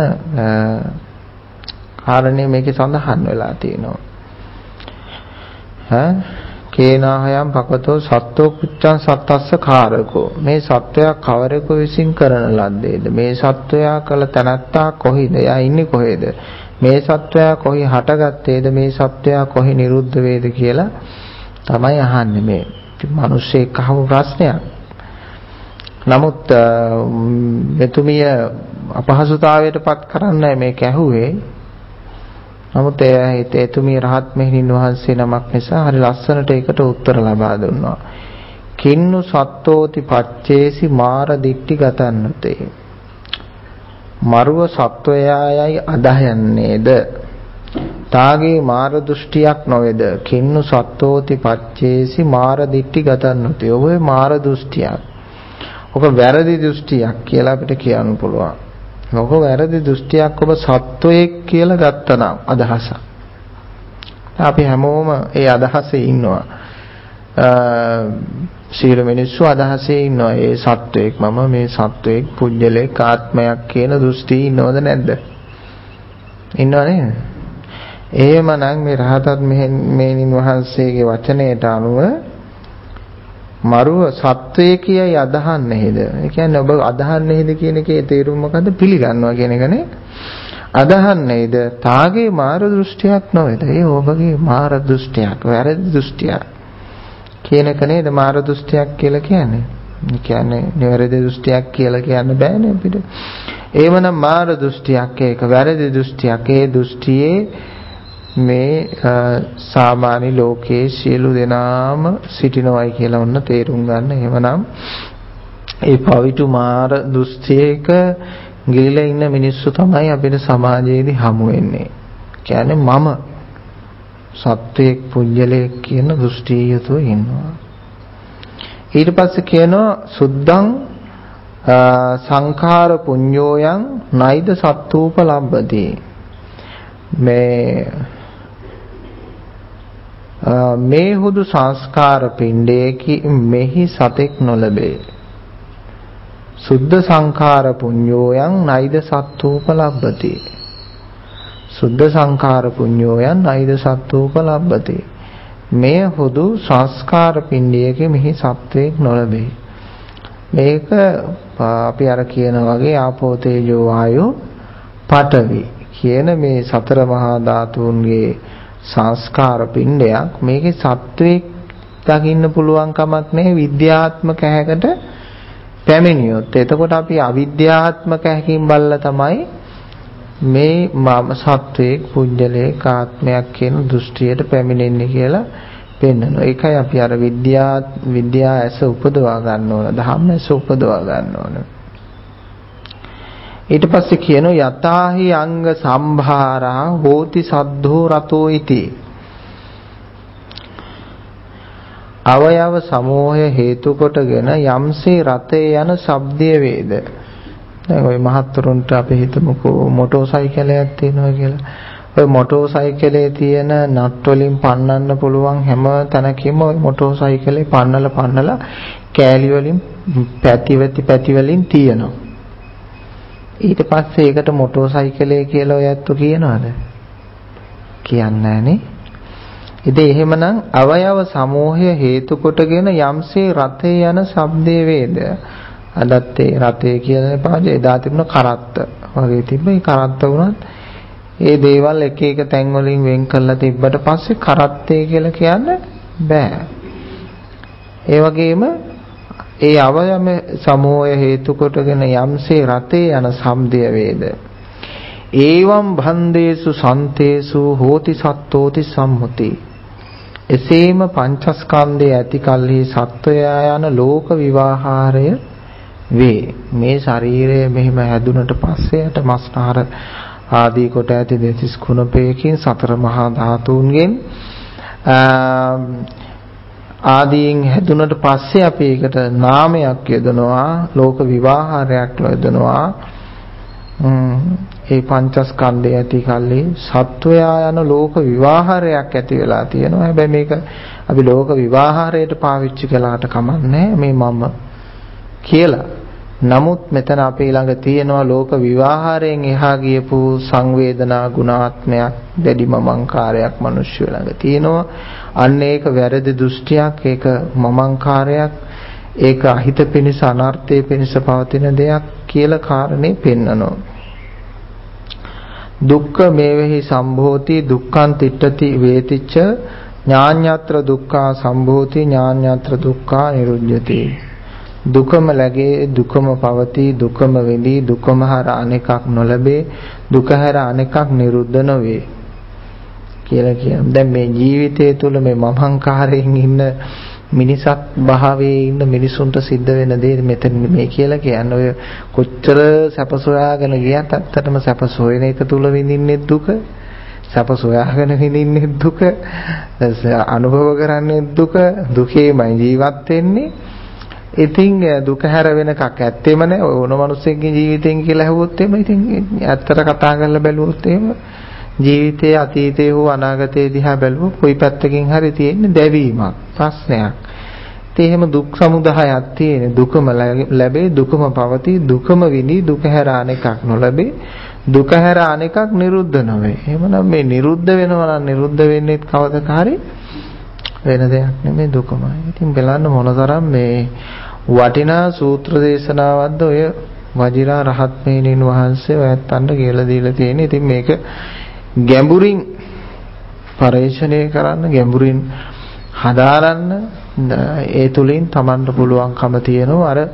කාරණේ මේකේ සඳහන් වෙලා තියෙනවා. ඈ කේනාහයම් භගවතෝ සත්තෝ කුච්ඡං සත්තස්ස කාරකෝ. මේ සත්වයා කවරෙකු විසින් කරන ලද්දේද? මේ සත්වයා කළ තැනැත්තා කොහිද? එයා ඉන්නේ කොහෙද? මේ සත්වයා කොහි හටගත්තේද? මේ සත්වයා කොහි නිරුද්ධ වේද කියලා තමයි අහන්නේ මේ. මිනිස්සෙක් අහපු ප්‍රශ්නයක්. නමුත් මෙතුමිය අපහසුතාවයටපත් කරන්නයි මේක ඇහුවේ. නමුත් එතුමිය රහත් මෙහෙණින් වහන්සේ නමක් නිසා හරි ලස්සනට ඒකට උත්තර ලබා දුන්නා. කින්නු සත්තෝති පච්චේසි මාර දිට්ටි ගතන්නතේ. මරුව සත්වයායයි අදහයන්නේද? තාගේ මාර දෘෂ්ටියක් නොවේද? කින්නු සත්තෝති පච්චේසි මාර දිට්ටි ගතන්නතේ. ඔබේ මාර දෘෂ්ටියක්. ඔක වැරදි දෘෂ්ටියක් කියලා අපිට කියන්න පුළුවන්. ඔක වැරදි දෘෂ්ටියක් ඔබ සත්වයෙක් කියලා ගත්තනම් අදහස. අපි හැමෝම ඒ අදහසේ ඉන්නවා. සීල මිනිස්සු අදහසේ ඉන්නවා. ඒ සත්වයෙක් මම මේ සත්වයෙක් පුජ්‍යලෙක් ආත්මයක් කියන දෘෂ්ටි ඉන්නවද නැද්ද? ඉන්නව නේද? එහෙමනම් මේ රහතත් මෙහෙණින් වහන්සේගේ වචනයට අනුව මරුව සත්වයේ කියයි අදහන්නේ නේද? ඒ කියන්නේ ඔබ අදහන්නේ නේද කියන එකේ තේරුම මොකද්ද? පිළිගන්නවා කියන එකනේ. අදහන්නේ නේද? තාගේ මාර දෘෂ්ටියක් නොවේද? ඒ ඔබගේ මාර දෘෂ්ටියක්, වැරදි දෘෂ්ටියක් කියන එක නේද මාර දෘෂ්ටියක් කියලා කියන්නේ. ඒ කියන්නේ නිවැරදි දෘෂ්ටියක් කියලා කියන්න බෑනේ අපිට. එහෙමනම් මාර දෘෂ්ටියක් ඒක වැරදි දෘෂ්ටියක්. ඒ දෘෂ්ටියේ මේ සාමාන්‍ය ලෝකයේ සියලු දෙනාම සිටිනවයි කියලා ඔන්න තේරුම් ගන්න. එහෙමනම් ඒ පවිතු මාර දෘෂ්ටියක ගිලිලා ඉන්න මිනිස්සු තමයි අපිට සමාජයේදී හමු වෙන්නේ. කියන්නේ මම සත්වයක් පුජ්‍යලයක් කියන දෘෂ්ටිය යුතුව ඉන්නවා. ඊට පස්සේ කියනවා සුද්ධං සංඛාර පුඤ්ඤෝයන් නයිද සත්තූප ලබ්බති. මේ මේ හුදු සංස්කාර පිණ්ඩයේකි මෙහි සතෙක් නොලබේ. සුද්ධ සංඛාර පුඤ්ඤෝයන් නයිද සත්තූප ලබ්බති. සුද්ධ සංඛාර පුඤ්ඤෝයන් නයිද සත්තූප ලබ්බති. මේ හුදු සංස්කාර පිණ්ඩයේකි මෙහි සත්වෙක් නොලබේ. මේක අපි අර කියන වගේ ආපෝ තේජෝ වායෝ පඨවි කියන මේ සතර මහා ධාතුන්ගේ සංස්කාර පිණ්ඩයක්. මේකේ සත්වෙක් දකින්න පුළුවන් කමක් නැහැ විද්‍යාත්මක ඇහැකට පැමිණියොත්. එතකොට අපි අවිද්‍යාත්මක ඇහැකින් බලලා තමයි මේ මම සත්වෙක් පුජ්‍යලේක ආත්මයක් කියන දෘෂ්ටියට පැමිණෙන්නේ කියලා පෙන්වනවා. ඒකයි අපි අර විද්‍යා විද්‍යා ඇස උපදවා ගන්න ඕන. ධම්ම ඇස උපදවා ගන්න ඕන. ඊට පස්සේ කියනවා යතාහි අංග සම්භාරා හෝති සද්ධෝ රතෝ ඉති. අවයව සමූහය හේතු කොටගෙන යම්සේ රතේ යන ශබ්දය වේද. දැන් ওই මහත්තුරුන්ට අපි හිතමුකෝ මොටෝ සයිකලයක් තියෙනවා කියලා. ඔය මොටෝ සයිකලේ තියෙන නට් වලින් පන්නන්න පුළුවන් හැම තැනකම ওই මොටෝ සයිකලේ පන්නලා පන්නලා කෑලි වලින් පැති පැති පැති වලින් තියෙනවා. ඊට පස්සේ ඒකට මොටෝ සයිකලේ කියලා ඔය ඇත්තු කියනවද? කියන්නේ නැහනේ. ඉතින් එහෙමනම් අවයව සමූහය හේතු කොටගෙන යම්සේ රතේ යන ශබ්දේ වේද. අදත් ඒ රතේ කියන පාඩේ එදා තිබුණ කරත්ත වගේ තිබ්බේ. කරත්ත වුණත් ඒ දේවල් එක එක තැන් වලින් වෙන් කරලා තිබ්බට පස්සේ කරත්තේ කියලා කියන්න බෑ. ඒ වගේම ඒ අවයම සමූහය හේතු කොටගෙන යම්සේ රතේ යන ශබ්දය වේද. ඒවම් භන්දේසු සන්තේසු හෝති සත්තෝති සම්මුති. එසේම පංචස්කන්ධය ඇති කල්හි සත්වයා යන ලෝක විවාහාරය වේ. මේ ශරීරය මෙහිම හැදුනට පස්සේ යට මස්නාර ආදී කොට ඇති දෙතිස් කුණපයකින් සතර මහා ධාතුන්ගෙන් ආදීන් හැදුනට පස්සේ අපි ඒකට නාමයක් යොදනවා, ලෝක විවාහාරයක් යොදනවා. ඒ පංචස්කන්ධය ඇති කල්හි සත්වයා යන ලෝක විවාහාරයක් ඇති වෙලා තියෙනවා. හැබැයි මේක අපි ලෝක විවාහාරයට පාවිච්චි කළාට කමන්නේ මේ මම කියලා. නමුත් මෙතන අපේ ළඟ තියෙනවා ලෝක විවාහාරයෙන් එහා ගියපු සංවේදනා ගුණාත්මයක් දැඩි මමංකාරයක් මිනිස්සු ළඟ තියෙනවා. අන්න ඒක වැරදි දෘෂ්ටියක්, ඒක මමංකාරයක්, ඒක අහිත පිණිස අනර්ථයේ පිණිස පවතින දෙයක් කියලා කාරණේ පෙන්නනවා. දුක්ඛ මේවෙහි සම්භෝති දුක්ඛං තිට්ඨති වේතිච්ච ඥාඤ්ඤත්‍ර දුක්ඛා සම්භෝති ඥාඤ්ඤත්‍ර දුක්ඛා නිරුද්ධති. දුකම läගේ දුකම පවතී දුකම වෙදී දුකම හර අනෙකක් නොලැබේ දුක හැර අනෙකක් නිරුද්ධ නොවේ කියලා කියනවා. දැන් මේ ජීවිතය තුළ මේ මමංකාරයෙන් ඉන්න මිනිසක් භාවයේ ඉන්න මිනිසුන්ට සිද්ධ වෙන දේ මෙතන මේ කියලා කියන්නේ. ඔය කොච්චර සැප සොයාගෙන ගියත් ඇත්තටම සැප සොයන එක තුල විඳින්නේ දුක, සැප සොයාගෙන විඳින්නේ දුක, අනුභව කරන්නේ දුක, දුකේමයි ජීවත් වෙන්නේ. ඉතින් දුක හැර වෙන එකක් ඇත්තෙම නෑ. ඕන මිනිස්සෙක්ගේ ජීවිතෙන් කියලා ඇහුවොත් එහෙම ඉතින් ඇත්තට කතා කරලා බැලුවොත් එහෙම ජීවිතයේ අතීතයේ හෝ අනාගතයේ දිහා බැලුවොත් කොයි පැත්තකින් හරි තියෙන්නේ දැවීමක්, ප්‍රශ්නයක්. ඒ එහෙම දුක් සමුදායක් තියෙන. දුකම ලැබේ, දුකම පවතී, දුකම විඳී, දුක හැර අනෙකක් නොලැබේ, දුක හැර අනෙකක් නිරුද්ධ නොවේ. එහෙමනම් මේ නිරුද්ධ වෙනවා නම් නිරුද්ධ වෙන්නේ කවදක හරි වෙන දෙයක් නෙමෙයි දුකමයි. ඉතින් බලන්න මොනතරම් මේ වටිනා සූත්‍ර දේශනාවක්ද ඔය වජිරා රහත් මෙහෙණින් වහන්සේ ඔයත්තන්ට කියලා දීලා තියෙන්නේ. ඉතින් මේක ගැඹුරින් පරිශ්‍රණය කරන්න, ගැඹුරින් හදාරන්න, ඒ තුලින් Tamanට පුළුවන්කම තියෙනවා අර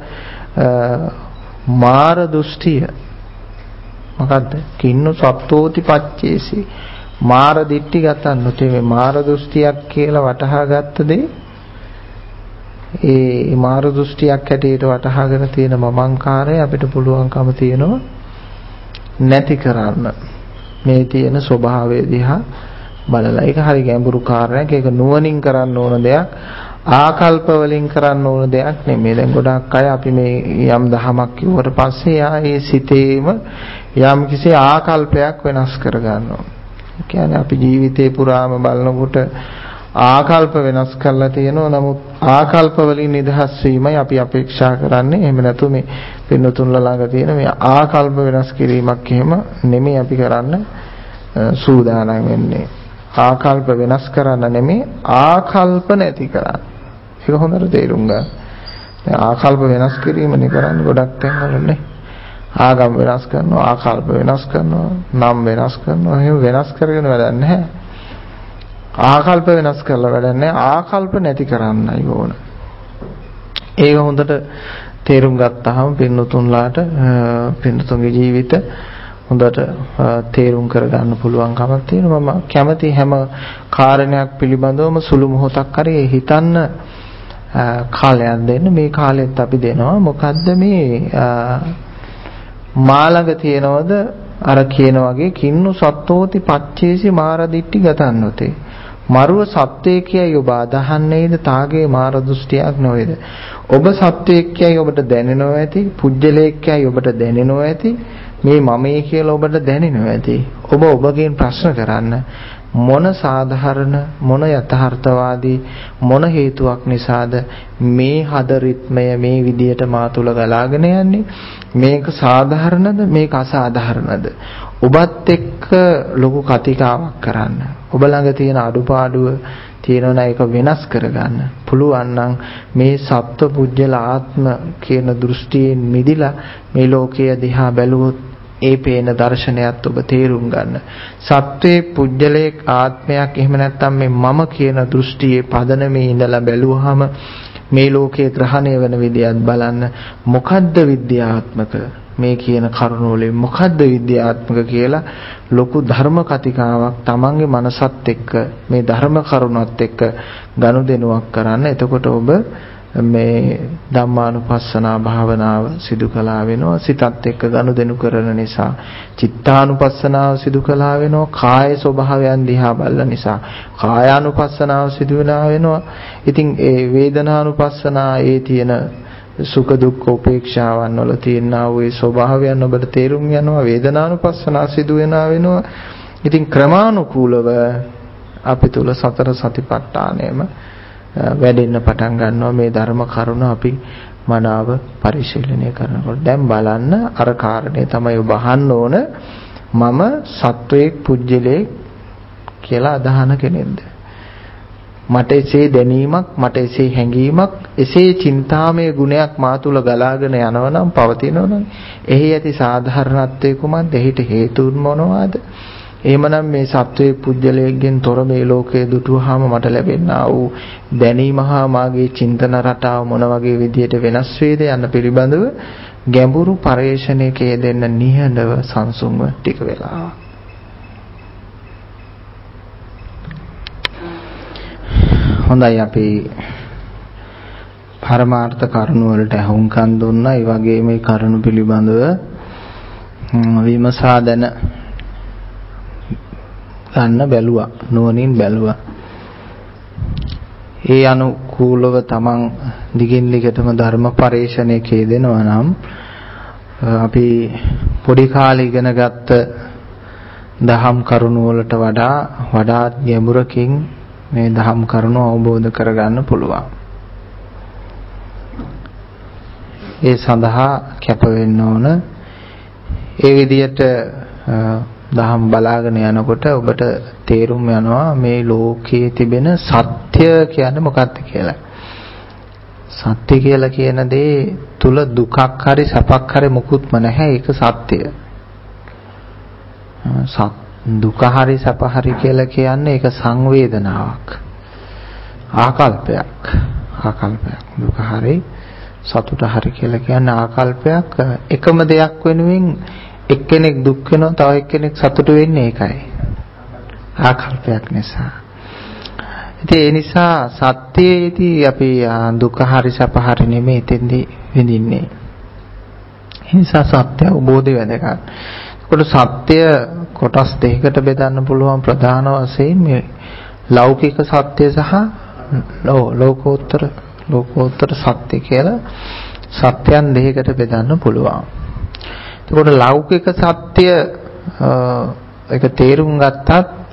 මාර දෘෂ්ටිය මොකද්ද? කින්නු සප්තෝති පච්චේසි මාර දිට්ටි ගතන්නොත් මේ මාර දෘෂ්ටියක් කියලා වටහා ගත්ත දේ ඒ මාර දෘෂ්ටියක් හැටියට වටහාගෙන තියෙන මමංකාරය අපිට පුළුවන්කම තියෙනවා නැති කරන්න. මේ තියෙන ස්වභාවය දිහා බලලා ඒක හරි ගැඹුරු කාරණයක්. ඒක නුවණින් කරන්න ඕන දෙයක්, ආකල්ප වලින් කරන්න ඕන දෙයක් නෙමෙයි. දැන් ගොඩක් අය අපි මේ යම් දහමක් කිව්වට පස්සේ යා ඒ සිතේම යම් කිසි ආකල්පයක් වෙනස් කර ගන්නවා. ඒ කියන්නේ අපි ජීවිතේ පුරාම බලනකොට ආකල්ප වෙනස් කරලා තියෙනවා. නමුත් ආකල්ප වලින් නිදහස් වීමයි අපි අපේක්ෂා කරන්නේ. එහෙම නැතු මේ පින්නතුන්ලා ළඟ තියෙන මේ ආකල්ප වෙනස් කිරීමක් එහෙම නෙමෙයි අපි කරන්න සූදානම් වෙන්නේ. ආකල්ප වෙනස් කරන්න නෙමෙයි, ආකල්ප නැති කරන්න. ඒක හොඳට තේරුම් ගන්න. දැන් ආකල්ප වෙනස් කිරීමනේ කරන්නේ ගොඩක් තැන්වලනේ. ආගම් වෙනස් කරනවා, ආකල්ප වෙනස් කරනවා, නම් වෙනස් කරනවා. එහෙම වෙනස් කරගෙන වැඩක් නැහැ. ආකල්ප වෙනස් කරලා වැඩක් නැහැ. ආකල්ප නැති කරන්නයි ඕන. ඒක හොඳට තේරුම් ගත්තාම පින්නතුන්ලාට පින්නතුන්ගේ ජීවිත හොඳට තේරුම් කරගන්න පුළුවන්කමක් තියෙනවා. මම කැමති හැම කාරණයක් පිළිබඳවම සුළු මොහොතක් හරි හිතන්න කාලයක් දෙන්න. මේ කාලෙත් අපි දෙනවා. මොකද්ද මේ මාළඟ තියනවද අර කියන වගේ කින්නු සත්තෝති පච්චේසි මාර දිට්ටි ගතන්නොතේ. මරුව සත්‍යය කියයි ඔබ අදහන්නේද? තාගේ මාර දෘෂ්ටියක් නොවේද? ඔබ සත්‍යයක් කියයි ඔබට දැනෙනවා ඇති, පුජ්‍යලයක් කියයි ඔබට දැනෙනවා ඇති, මේ මමයි කියලා ඔබට දැනෙනවා ඇති. ඔබ ඔබගෙන් ප්‍රශ්න කරන්න මොන සාධාරණ, මොන යථාර්ථවාදී, මොන හේතුවක් නිසාද මේ හද රිත්මය මේ විදියට මා තුල ගලාගෙන යන්නේ? මේක සාධාරණද, මේක අසාධාරණද? ඔබත් එක්ක ලොකු කතිකාවක් කරන්න. ඔබ ළඟ තියෙන අඩුපාඩුව තියෙනවා නම් ඒක වෙනස් කරගන්න. පුළුවන් නම් මේ සත්ව පුජ්‍යල ආත්ම කියන දෘෂ්ටියෙන් මිදිලා මේ ලෝකය දිහා බැලුවොත් ඒ පේන දර්ශනයත් ඔබ තේරුම් ගන්න. සත්වේ පුජ්‍යලයක ආත්මයක් එහෙම නැත්නම් මේ මම කියන දෘෂ්ටියේ පදනමේ ඉඳලා බැලුවාම මේ ලෝකයේ ග්‍රහණය වෙන විදියත් බලන්න. මොකද්ද විද්‍යාත්මක මේ කියන කරුණ වලින් මොකද්ද විද්‍යාත්මක කියලා ලොකු ධර්ම කතිකාවක් තමන්ගේ මනසත් එක්ක මේ ධර්ම කරුණත් එක්ක ගනුදෙනුවක් කරන්න. එතකොට ඔබ මේ ධම්මානුපස්සනා භාවනාව සිදු කළා වෙනවා. සිතත් එක්ක ගනුදෙනු කරන නිසා චිත්තානුපස්සනාව සිදු කළා වෙනවා. කාය ස්වභාවයන් දිහා බලන නිසා කායානුපස්සනාව සිදු වෙනා වෙනවා. ඉතින් ඒ වේදනානුපස්සනා ඒ තියෙන සුඛ දුක්ඛ උපේක්ෂාවන් වල තියෙනා වූ ඒ ස්වභාවයන් ඔබට තේරුම් යනවා. වේදනානුපස්සනා සිදු වෙනා වෙනවා. ඉතින් ක්‍රමානුකූලව අපි තුල සතර සතිපට්ඨානයම වැඩෙන්න පටන් ගන්නවා. මේ ධර්ම කරුණ අපි මනාව පරිශීලනය කරනකොට දැන් බලන්න අර කාරණේ තමයි ඔබ අහන්න ඕන මම සත්වයේ පුජ්‍යලේ කියලා අදහන කෙනෙක්ද මට එසේ දැනීමක් මට එසේ හැඟීමක් එසේ චින්තාමය ගුණයක් මා තුල ගලාගෙන යනවනම් පවතිනවනම් එහි ඇති සාධාරණත්වයේ කුමක්ද එහිට හේතුන් මොනවාද එහෙමනම් මේ සත්වයේ පුජ්‍යලයෙන් තොර මේ ලෝකයේ දුටුවාම මට ලැබෙනා වූ දැනීම හා මාගේ චින්තන රටාව මොන වගේ විදියට වෙනස් වේද යන්න පිළිබඳව ගැඹුරු පරේක්ෂණයක යෙදෙන්න නිහඬව සංසුන්ව ටික වෙලා හොඳයි අපි පරමාර්ථ කරුණු වලට අහුම්කම් දුන්නා ඒ වගේම මේ කරුණු පිළිබඳව විමසා දැන ගන්න බැලුවා නුවණින් බැලුවා ඒ අනුකූලව තමන් දිගින් දිගටම ධර්ම පරේක්ෂණයක යෙදෙනවා නම් අපි පොඩි කාලේ ඉගෙන ගත්ත දහම් කරුණු වලට වඩා වඩාත් ගැඹුරකින් මේ දහම් කරුණු අවබෝධ කරගන්න පුළුවන් ඒ සඳහා කැප වෙන්න ඕන ඒ විදිහට දහම් බලාගෙන යනකොට ඔබට තේරුම් යනවා මේ ලෝකයේ තිබෙන සත්‍ය කියන්නේ මොකක්ද කියලා. සත්‍ය කියලා කියන දේ තුල දුකක් හරි සැපක් හරි මුකුත්ම නැහැ ඒක සත්‍යය. සත් දුක හරි සැප හරි කියලා කියන්නේ ඒක සංවේදනාවක්. ආකල්පයක්. ආකල්පයක්. දුක හරි සතුට හරි කියලා කියන්නේ ආකල්පයක් එකම දෙයක් වෙනුවෙන් එක්කෙනෙක් දුක් වෙනවා තව එක්කෙනෙක් සතුට වෙන්නේ ඒකයි ආකල්පයක් නිසා ඉතින් ඒ නිසා සත්‍යයේදී අපි දුක හරි සැප හරි නෙමෙයි එතෙන්දී විඳින්නේ ඒ නිසා සත්‍ය අවබෝධය වැදගත් ඒකට සත්‍ය කොටස් දෙකකට බෙදන්න පුළුවන් ප්‍රධාන වශයෙන් මේ ලෞකික සත්‍ය සහ ලෝකෝත්තර ලෝකෝත්තර සත්‍ය කියලා සත්‍යයන් දෙකකට බෙදන්න පුළුවන් ඒකට ලෞකික සත්‍ය ඒක තේරුම් ගත්තත්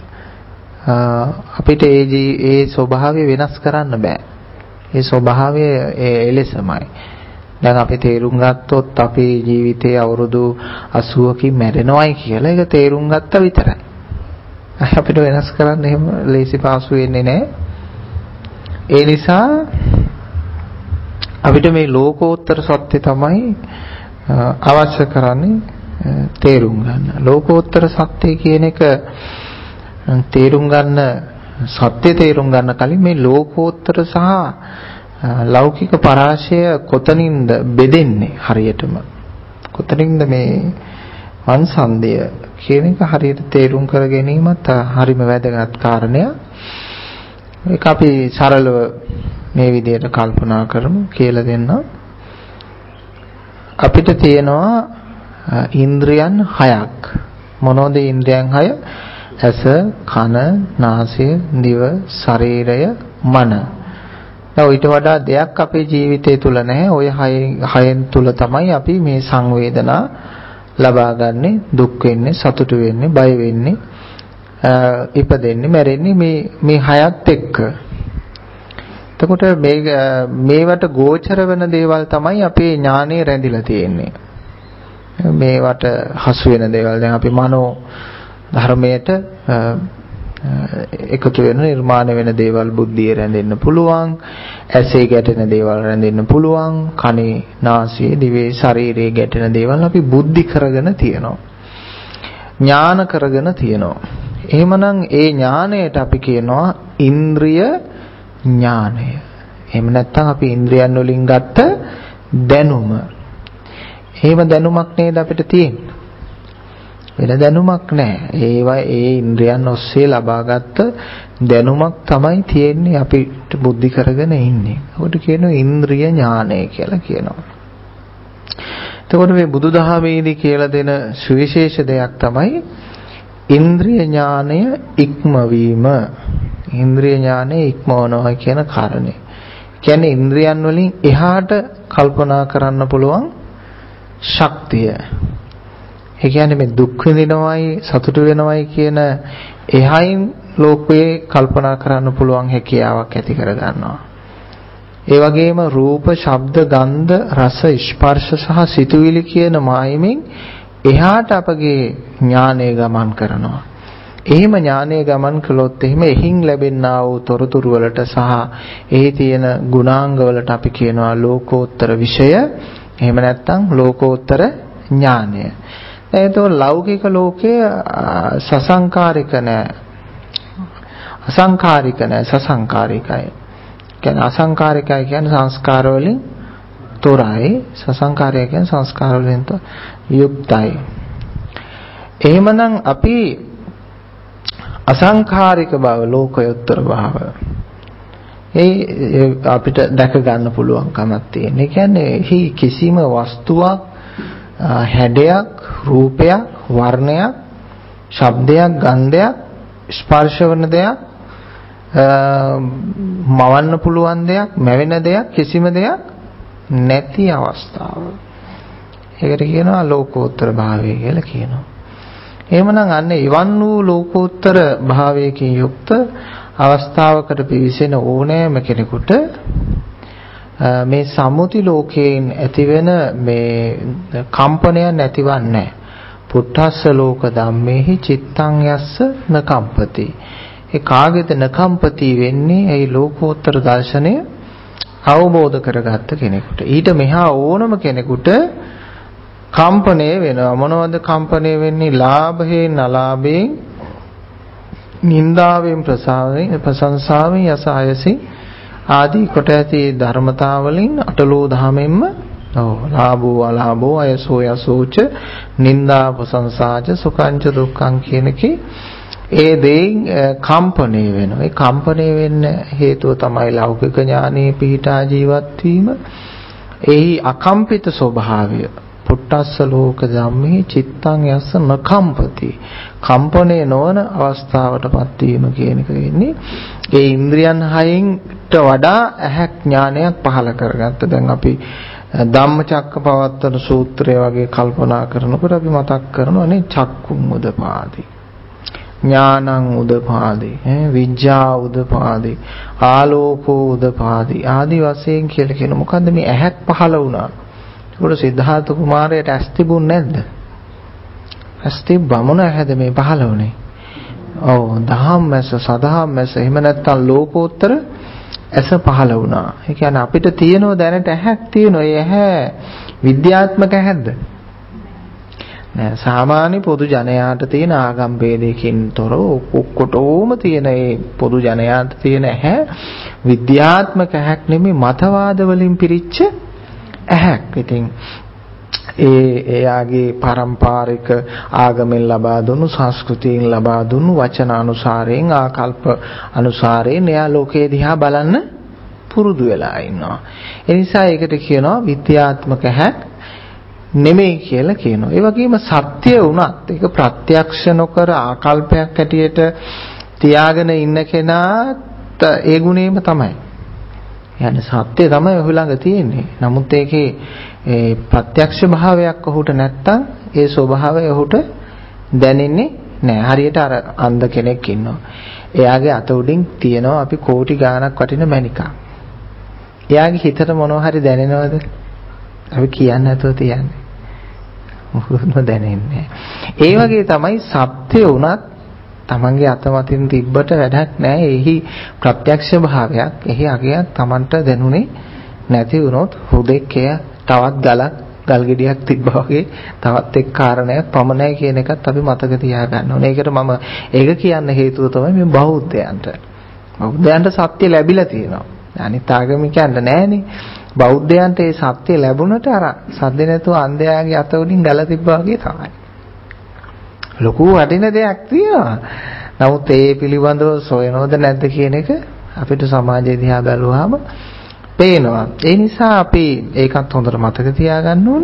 අපිට ඒ ඒ ස්වභාවය වෙනස් කරන්න බෑ. ඒ ස්වභාවය එලෙසමයි. දැන් අපි තේරුම් ගත්තොත් අපේ ජීවිතයේ අවුරුදු අසූවකින් මැරෙනවයි කියලා ඒක තේරුම් ගත්තා විතරයි. අපිට වෙනස් කරන්න එහෙම ලේසි පාසු වෙන්නේ නැහැ. ඒ නිසා අපිට මේ ලෝකෝත්තර සත්‍ය තමයි අවශ්‍ය කරන්නේ තේරුම් ගන්න. ලෝකෝත්තර සත්‍ය කියන එක තේරුම් ගන්න සත්‍ය තේරුම් ගන්න කලින් මේ ලෝකෝත්තර සහ ලෞකික පරාශය කොතනින්ද බෙදෙන්නේ හරියටම? කොතනින්ද මේ වංශන්දය කියන එක හරියට තේරුම් කර ගැනීමත් හරිම වැදගත් කාරණයක්. ඒක අපි සරලව මේ විදිහට කල්පනා කරමු කියලා දෙන්න. අපිට තියෙනවා ඉන්ද්‍රියන් හයක්. මොනවද ඉන්ද්‍රියන් හය? ඇස, කන, නාසය, දිව, ශරීරය, මන. දැන් ඊට වඩා දෙයක් අපේ ජීවිතය තුල නැහැ. ওই හයෙන් තුල තමයි අපි මේ සංවේදනා ලබා ගන්නෙ, දුක් වෙන්නේ, සතුට වෙන්නේ, බය වෙන්නේ, ඉපදෙන්නේ, මැරෙන්නේ මේ මේ හයත් එක්ක. එතකොට මේ මේවට ගෝචර වෙන දේවල් තමයි අපේ ඥානෙ රැඳිලා තියෙන්නේ. මේවට හසු වෙන දේවල් දැන් අපි මනෝ ධර්මයට එකතු වෙන නිර්මාණය වෙන දේවල් බුද්ධිය රැඳෙන්න පුළුවන්, ඇසේ ගැටෙන දේවල් රැඳෙන්න පුළුවන්, කනේ, නාසයේ, දිවේ, ශරීරයේ ගැටෙන දේවල් අපි බුද්ධි කරගෙන තියෙනවා. ඥාන කරගෙන තියෙනවා. එහෙමනම් ඒ ඥාණයට අපි කියනවා ඉන්ද්‍රිය ඥානය. එහෙම නැත්නම් අපි ඉන්ද්‍රියන් වලින් ගත්ත දැනුම. එහෙම දැනුමක් නේද අපිට තියෙන්නේ. වෙන දැනුමක් නැහැ. ඒවා ඒ ඉන්ද්‍රියන් ඔස්සේ ලබාගත් දැනුමක් තමයි තියෙන්නේ අපිට බුද්ධි කරගෙන ඉන්නේ. ඒකට කියනවා ඉන්ද්‍රිය ඥානය කියලා කියනවා. එතකොට මේ බුදුදහමේදී කියලා දෙන සුවිශේෂ දෙයක් තමයි ඉන්ද්‍රිය ඥානය ඉක්මවීම. ඉන්ද්‍රිය ඥානය ඉක්මවනවා කියන කාරණේ. කියන්නේ ඉන්ද්‍රියන් වලින් එහාට කල්පනා කරන්න පුළුවන් ශක්තිය. ඒ කියන්නේ මේ දුක් විඳිනවයි සතුට වෙනවයි කියන එහයින් ලෝකයේ කල්පනා කරන්න පුළුවන් හැකියාවක් ඇති කර ගන්නවා. ඒ වගේම රූප, ශබ්ද, ගන්ධ, රස, ස්පර්ශ සහ සිතුවිලි කියන මායිමින් එහාට අපගේ ඥානය ගමන් කරනවා. එහෙම ඥානය ගමන් කළොත් එහෙම එහින් ලැබෙනා වූ තොරතුරු වලට සහ එහි තියෙන ගුණාංග වලට අපි කියනවා ලෝකෝත්තර විෂය. එහෙම නැත්නම් ලෝකෝත්තර ඥානය. එතකොට ලෞකික ලෝකයේ සසංකාරික නැහැ. අසංකාරික නැහැ, සසංකාරිකයි. කියන්නේ අසංකාරිකයි කියන්නේ සංස්කාර වලින් තොරයි, සසංකාරය කියන්නේ සංස්කාර වලින් යුක්තයි. එහෙමනම් අපි අසංඛාරික බව, ලෝකෝත්තර භාව ඒ අපිට දැක ගන්න පුළුවන්කමක් තියෙන. ඒ කියන්නේ හි කිසිම වස්තුවක්, හැඩයක්, රූපයක්, වර්ණයක්, ශබ්දයක්, ගන්ධයක්, ස්පර්ශ වන දෙයක්, මවන්න පුළුවන් දෙයක්, මැවෙන දෙයක්, කිසිම දෙයක් නැති අවස්ථාව. ඒකට කියනවා ලෝකෝත්තර භාවය කියලා කියනවා. එහෙමනම් අන්න ඉවන් වූ ලෝකෝත්තර භාවයකින් යුක්ත අවස්ථාවකට පිවිසෙන ඕනෑම කෙනෙකුට මේ සම්මුති ලෝකයෙන් ඇතිවෙන මේ කම්පනය නැතිවන්නේ නැහැ. පුත්තස්ස ලෝක ධම්මේහි චිත්තං යස්ස නකම්පති. ඒ කාගෙද නකම්පති වෙන්නේ? ඒ ලෝකෝත්තර දර්ශනය අවබෝධ කරගත්ත කෙනෙකුට. ඊට මෙහා ඕනම කෙනෙකුට කම්පණය වෙනවා. මොනවද කම්පණය වෙන්නේ? ලාභයෙන්, අලාභයෙන්, නින්දාවෙන්, ප්‍රසාවෙන්, ප්‍රශංසාවෙන්, යසායසින් ආදී කොට ඇති ධර්මතාවලින් අටලෝ දහමෙන්ම ඔව් ලාභෝ අලාභෝ අයසෝ යසෝච නින්දා ප්‍රශංසාච සුඛංච දුක්ඛං කියනකේ ඒ දෙයින් කම්පණය වෙනවා. ඒ කම්පණය වෙන්න හේතුව තමයි ලෞකික ඥානයේ පිහිටා ජීවත් වීම. එහි අකම්පිත ස්වභාවය. පුත්තස්ස ලෝක ධම්මේ චිත්තං යස්ස නකම්පති. කම්පණය නොවන අවස්ථාවටපත් වීම කියන එක වෙන්නේ ඒ ඉන්ද්‍රියන් හයින්ට වඩා ඇහැක් ඥානයක් පහළ කරගත්ත. දැන් අපි ධම්මචක්කපවත්තන සූත්‍රය වගේ කල්පනා කරනකොට අපි මතක් කරනවානේ චක්කුම් උදපාදි, ඥානං උදපාදි, ඈ විඥා උදපාදි, ආලෝකෝ උදපාදි ආදී වශයෙන් කියලා කියන මොකද්ද මේ ඇහැක් පහළ වුණා. ඒකට සිද්ධාර්ථ කුමාරයාට ඇස් තිබුණේ නැද්ද? ඇස් තිබ්බා. මොන ඇහැද මේ පහළ වුණේ? ඔව් දහම්මැස, සදහම්මැස, එහෙම නැත්නම් ලෝකෝත්තර ඇස පහළ වුණා. ඒ කියන්නේ අපිට තියෙනව දැනට ඇහැක් තියෙනවා. ඒ ඇහැ විද්‍යාත්මක ඇහැක්ද? නෑ. සාමාන්‍ය පොදු ජනයාට තියෙන ආගම් ભેදයකින් තොරව ඔක්කොටම තියෙන ඒ පොදු ජනයාට තියෙන ඇහැ විද්‍යාත්මක ඇහැක් නෙමෙයි, මතවාද වලින් පිරිච්ච ඇහැක්. ඉතින් ඒ එයාගේ පාරම්පරික ආගමෙන් ලබා දුන්නු, සංස්කෘතියෙන් ලබා දුන්නු වචන අනුසාරයෙන්, ආකල්ප අනුසාරයෙන් එයා ලෝකේ දිහා බලන්න පුරුදු වෙලා ඉන්නවා. ඒ නිසා ඒකට කියනවා විද්‍යාත්මක ඇහැක් නෙමෙයි කියලා කියනවා. ඒ වගේම සත්‍ය වුණත් ඒක ප්‍රත්‍යක්ෂ නොකර ආකල්පයක් හැටියට තියාගෙන ඉන්න කෙනාට ඒ ගුණේම තමයි. යන්නේ සත්‍ය තමයි ඔහු ළඟ තියෙන්නේ. නමුත් ඒකේ ඒ ප්‍රත්‍යක්ෂ භාවයක් ඔහුට නැත්තම් ඒ ස්වභාවය ඔහුට දැනෙන්නේ නැහැ. හරියට අර අන්ධ කෙනෙක් ඉන්නවා. එයාගේ අත උඩින් තියෙනවා අපි කෝටි ගාණක් වටින මණිකක්. එයාගේ හිතට මොනවා හරි දැනෙනවද? අපි කියන්නේ නැතුව තියන්නේ. මොකද දැනෙන්නේ. ඒ වගේ තමයි සත්‍ය වුණත් තමන්ගේ අතමතින් තිබ්බට වැඩක් නැහැ. එහි ප්‍රත්‍යක්ෂ භාවයක්, එහි අගයක් තමන්ට දැනුනේ නැති වුණොත් හුදෙක්කය තවත් ගලක්, ගල් ගෙඩියක් තිබ්බා වගේ තවත් එක් කාරණයක් පමණයි කියන එකත් අපි මතක තියාගන්න ඕනේ. ඒකට මම ඒක කියන්න හේතුව තමයි මේ බෞද්ධයන්ට. බෞද්ධයන්ට සත්‍ය ලැබිලා තියෙනවා. අනිත් ආගමිකයන්ට නැහැනේ. බෞද්ධයන්ට ඒ සත්‍ය ලැබුණට අර සද්ද නැතුව අන්ධයාගේ අත උඩින් ගල තිබ්බා වගේ තමයි. ලොකු වටින දෙයක් තියෙනවා. නමුත් ඒ පිළිබඳව සොයනවද නැද්ද කියන එක අපිට සමාජය දිහා බැලුවාම පේනවා. ඒ නිසා අපි ඒකත් හොඳට මතක තියාගන්න ඕන.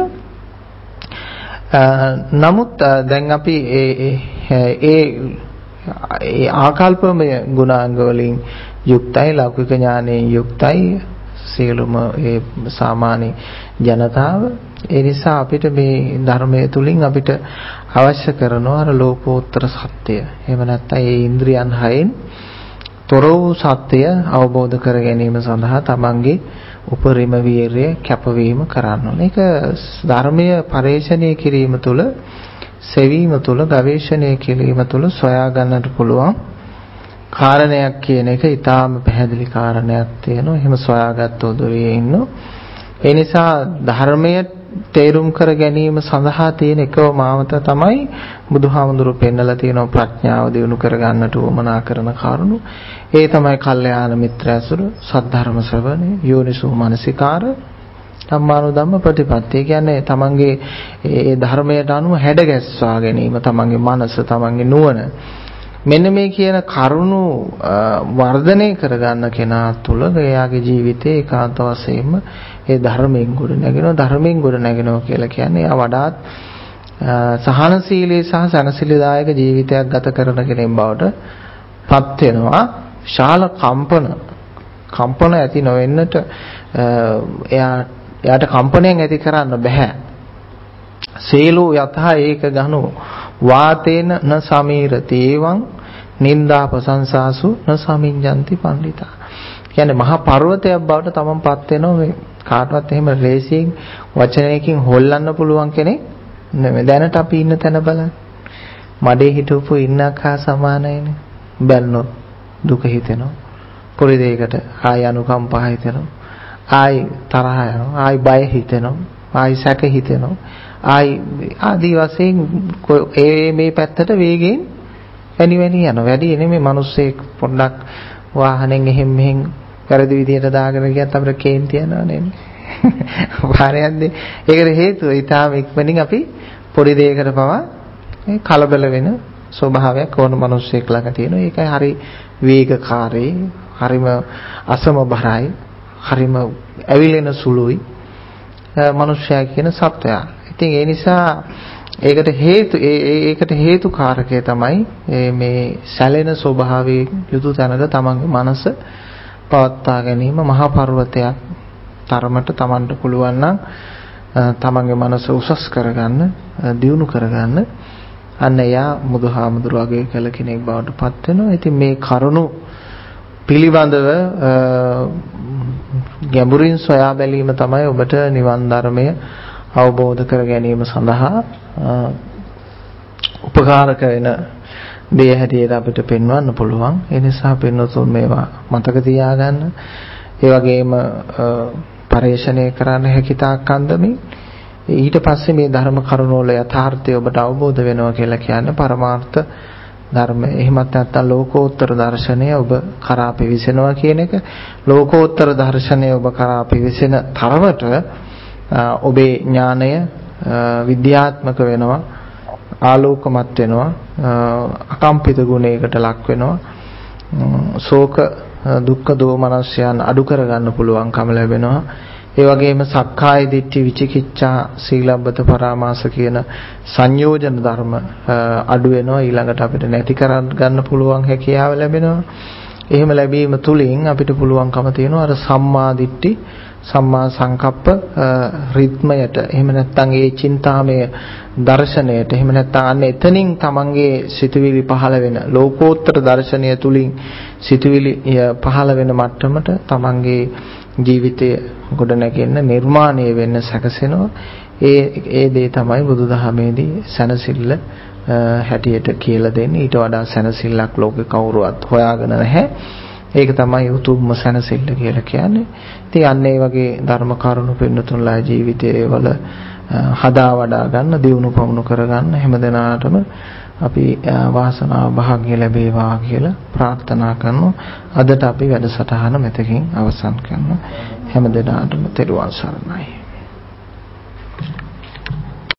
නමුත් දැන් අපි ඒ ඒ ඒ ආකල්පමය ගුණාංග වලින් යුක්තයි, ලෞකික ඥානයෙන් යුක්තයි සියලුම ඒ සාමාන්‍ය ජනතාව. ඒ නිසා අපිට මේ ධර්මයේ තුලින් අපිට අවශ්‍ය කරනවා අර ලෝකෝත්තර සත්‍ය. එහෙම නැත්නම් ඒ ඉන්ද්‍රියන් හයෙන් තොර වූ සත්‍ය අවබෝධ කර ගැනීම සඳහා තමන්ගේ උපරිම වීරිය කැපවීම කරන්න ඕනේ. ඒක ධර්මීය පරිශ්‍රණය කිරීම තුළ, සෙවීම තුළ, ගවේෂණය කිරීම තුළ සොයා ගන්නට පුළුවන් කාරණයක් කියන එක ඊටාම පැහැදිලි කාරණයක් තියෙනවා. එහෙම සොයාගත්තෝ දුරියේ ඉන්නෝ. ඒ නිසා ධර්මයේ තේරුම් කර ගැනීම සඳහා තියෙන එකම මාවත තමයි බුදුහාමුදුරුවෝ පෙන්නලා තියෙන ප්‍රඥාව දියුණු කර ගන්නට උවමනා කරන කරුණු. ඒ තමයි කල්යාණ මිත්‍ර ඇසුරු, සද්ධර්ම ශ්‍රවණය, යෝනිසෝ මනසිකාර, ධම්මානුධම්ම ප්‍රතිපත්තිය. කියන්නේ තමන්ගේ ඒ ධර්මයට අනුව හැඩගැස්වා ගැනීම, තමන්ගේ මනස, තමන්ගේ නුවණ. මෙන්න මේ කියන කරුණු වර්ධනය කරගන්න කෙනා තුළ එයාගේ ජීවිතේ ඒකාන්ත වශයෙන්ම ඒ ධර්මයෙන් ගොඩ නැගෙනවා. ධර්මයෙන් ගොඩ නැගෙනවා කියලා කියන්නේ එයා වඩාත් සහනශීලී සහ සනසිලිදායක ජීවිතයක් ගත කරන කෙනෙක් බවට පත් වෙනවා. ශාල කම්පන කම්පන ඇති නොවෙන්නට එයා එයාට කම්පනයෙන් ඇති කරන්න බෑ. සීලෝ යතහ ඒක ගනෝ වාතේන න සමීරති එවං නින්දා ප්‍රශංසාසු න සමිඤ්ඤන්ති පණ්ඩිතා. කියන්නේ මහා පර්වතයක් බවට තමන්පත් වෙනවා. මේ කාටවත් එහෙම ලේසියෙන් වචනයකින් හොල්ලන්න පුළුවන් කෙනෙක් නෙමෙයි. දැනට අපි ඉන්න තැන බලන්න. මඩේ හිටවපු ඉන්නක් හා සමානයිනේ. බැලනොත් දුක හිතෙනවා. පොඩි දෙයකට ආය අනුකම්පා හිතෙනවා. ආයි තරහ යනවා. ආයි බය හිතෙනවා. ආයි සැක හිතෙනවා. ආයි ආදී වශයෙන් ඒ මේ පැත්තට වේගයෙන් වැනි වැනි යනවා. වැඩි නෙමෙයි මිනිස්සෙක් පොඩ්ඩක් වාහනෙන් එහෙම මෙහෙන් වැරදි විදියට දාගෙන ගියත් අපිට කේන්ති යනවා නේද? පාරයන්දී. ඒකට හේතුව ඊටාම ඉක්මනින් අපි පොඩි දෙයකට පවා කලබල වෙන ස්වභාවයක් ඕන මිනිස්සෙක් ළඟ තියෙනවා. ඒකයි හරි වේගකාරී, හරිම අසමබරයි, හරිම ඇවිලෙන සුළුයි මිනිස්සයා කියන සත්වයා. ඉතින් ඒ නිසා ඒකට හේතු ඒකට හේතු කාරකය තමයි මේ සැලෙන ස්වභාවයෙන් යුතු තැනක තමන්ගේ මනස පවත්වා ගැනීම. මහා පර්වතයක් තරමට තමන්ට පුළුවන් නම් තමන්ගේ මනස උසස් කරගන්න, දියුණු කරගන්න අන්න එයා බුදුහාමුදුරුවෝ කළ කෙනෙක් බවට පත් වෙනවා. ඉතින් මේ කරුණු පිළිබඳව ගැඹුරින් සොයා බැලීම තමයි ඔබට නිවන් ධර්මය අවබෝධ කර ගැනීම සඳහා උපකාරක වෙන දේ හැටියට අපිට පෙන්වන්න පුළුවන්. ඒ නිසා පින්නතුන් මේවා මතක තියාගන්න. ඒ වගේම පරිශ්‍රණය කරන්න හැකි තාක් අන්දමින් ඊට පස්සේ මේ ධර්ම කරුණු වල යථාර්ථය ඔබට අවබෝධ වෙනවා කියලා කියන්නේ පරමාර්ථ ධර්ම. එහෙමත් නැත්නම් ලෝකෝත්තර දර්ශනය ඔබ කරා පිවිසෙනවා කියන එක. ලෝකෝත්තර දර්ශනය ඔබ කරා පිවිසෙන තරමට ඔබේ ඥානය විද්‍යාත්මක වෙනවා, ආලෝකමත් වෙනවා, අකම්පිත ගුණයකට ලක් වෙනවා. ශෝක දුක්ඛ දෝමනස්යන් අඩු කරගන්න පුළුවන්කම ලැබෙනවා. ඒ වගේම සක්කාය දිට්ඨි, විචිකිච්ඡා, සීලබ්බත පරාමාස කියන සංයෝජන ධර්ම අඩු වෙනවා. ඊළඟට අපිට නැති කර ගන්න පුළුවන් හැකියාව ලැබෙනවා. එහෙම ලැබීම තුලින් අපිට පුළුවන්කම තියෙනවා අර සම්මා දිට්ඨි, සම්මා සංකප්ප රිද්මයට, එහෙම නැත්නම් ඒ චින්තාමය දර්ශනයට, එහෙම නැත්නම් අන්න එතනින් තමන්ගේ සිතුවිලි පහළ වෙන ලෝකෝත්තර දර්ශනය තුලින් සිතුවිලි පහළ වෙන මට්ටමට තමන්ගේ ජීවිතය ගොඩ නැගෙන්න, නිර්මාණය වෙන්න සැකසෙනවා. ඒ ඒ දේ තමයි බුදුදහමේදී සැනසෙල්ල හැටියට කියලා දෙන්නේ. ඊට වඩා සැනසෙල්ලක් ලෝකේ කවුරුවත් හොයාගෙන නැහැ. ඒක තමයි උතුම්ම සැනසෙල්ල කියලා කියන්නේ. ඉතින් අන්න ඒ වගේ ධර්ම කරුණු පින්නතුන්ලා ජීවිතයේ වල හදා වඩා ගන්න, දියුණු පවුණු කරගන්න හැමදෙනාටම අපි වාසනාව භාග්‍ය ලැබේවා කියලා ප්‍රාර්ථනා කරනවා. අදට අපි වැඩසටහන මෙතකින් අවසන් කරනවා. හැමදෙනාටම තෙරුවන් සරණයි.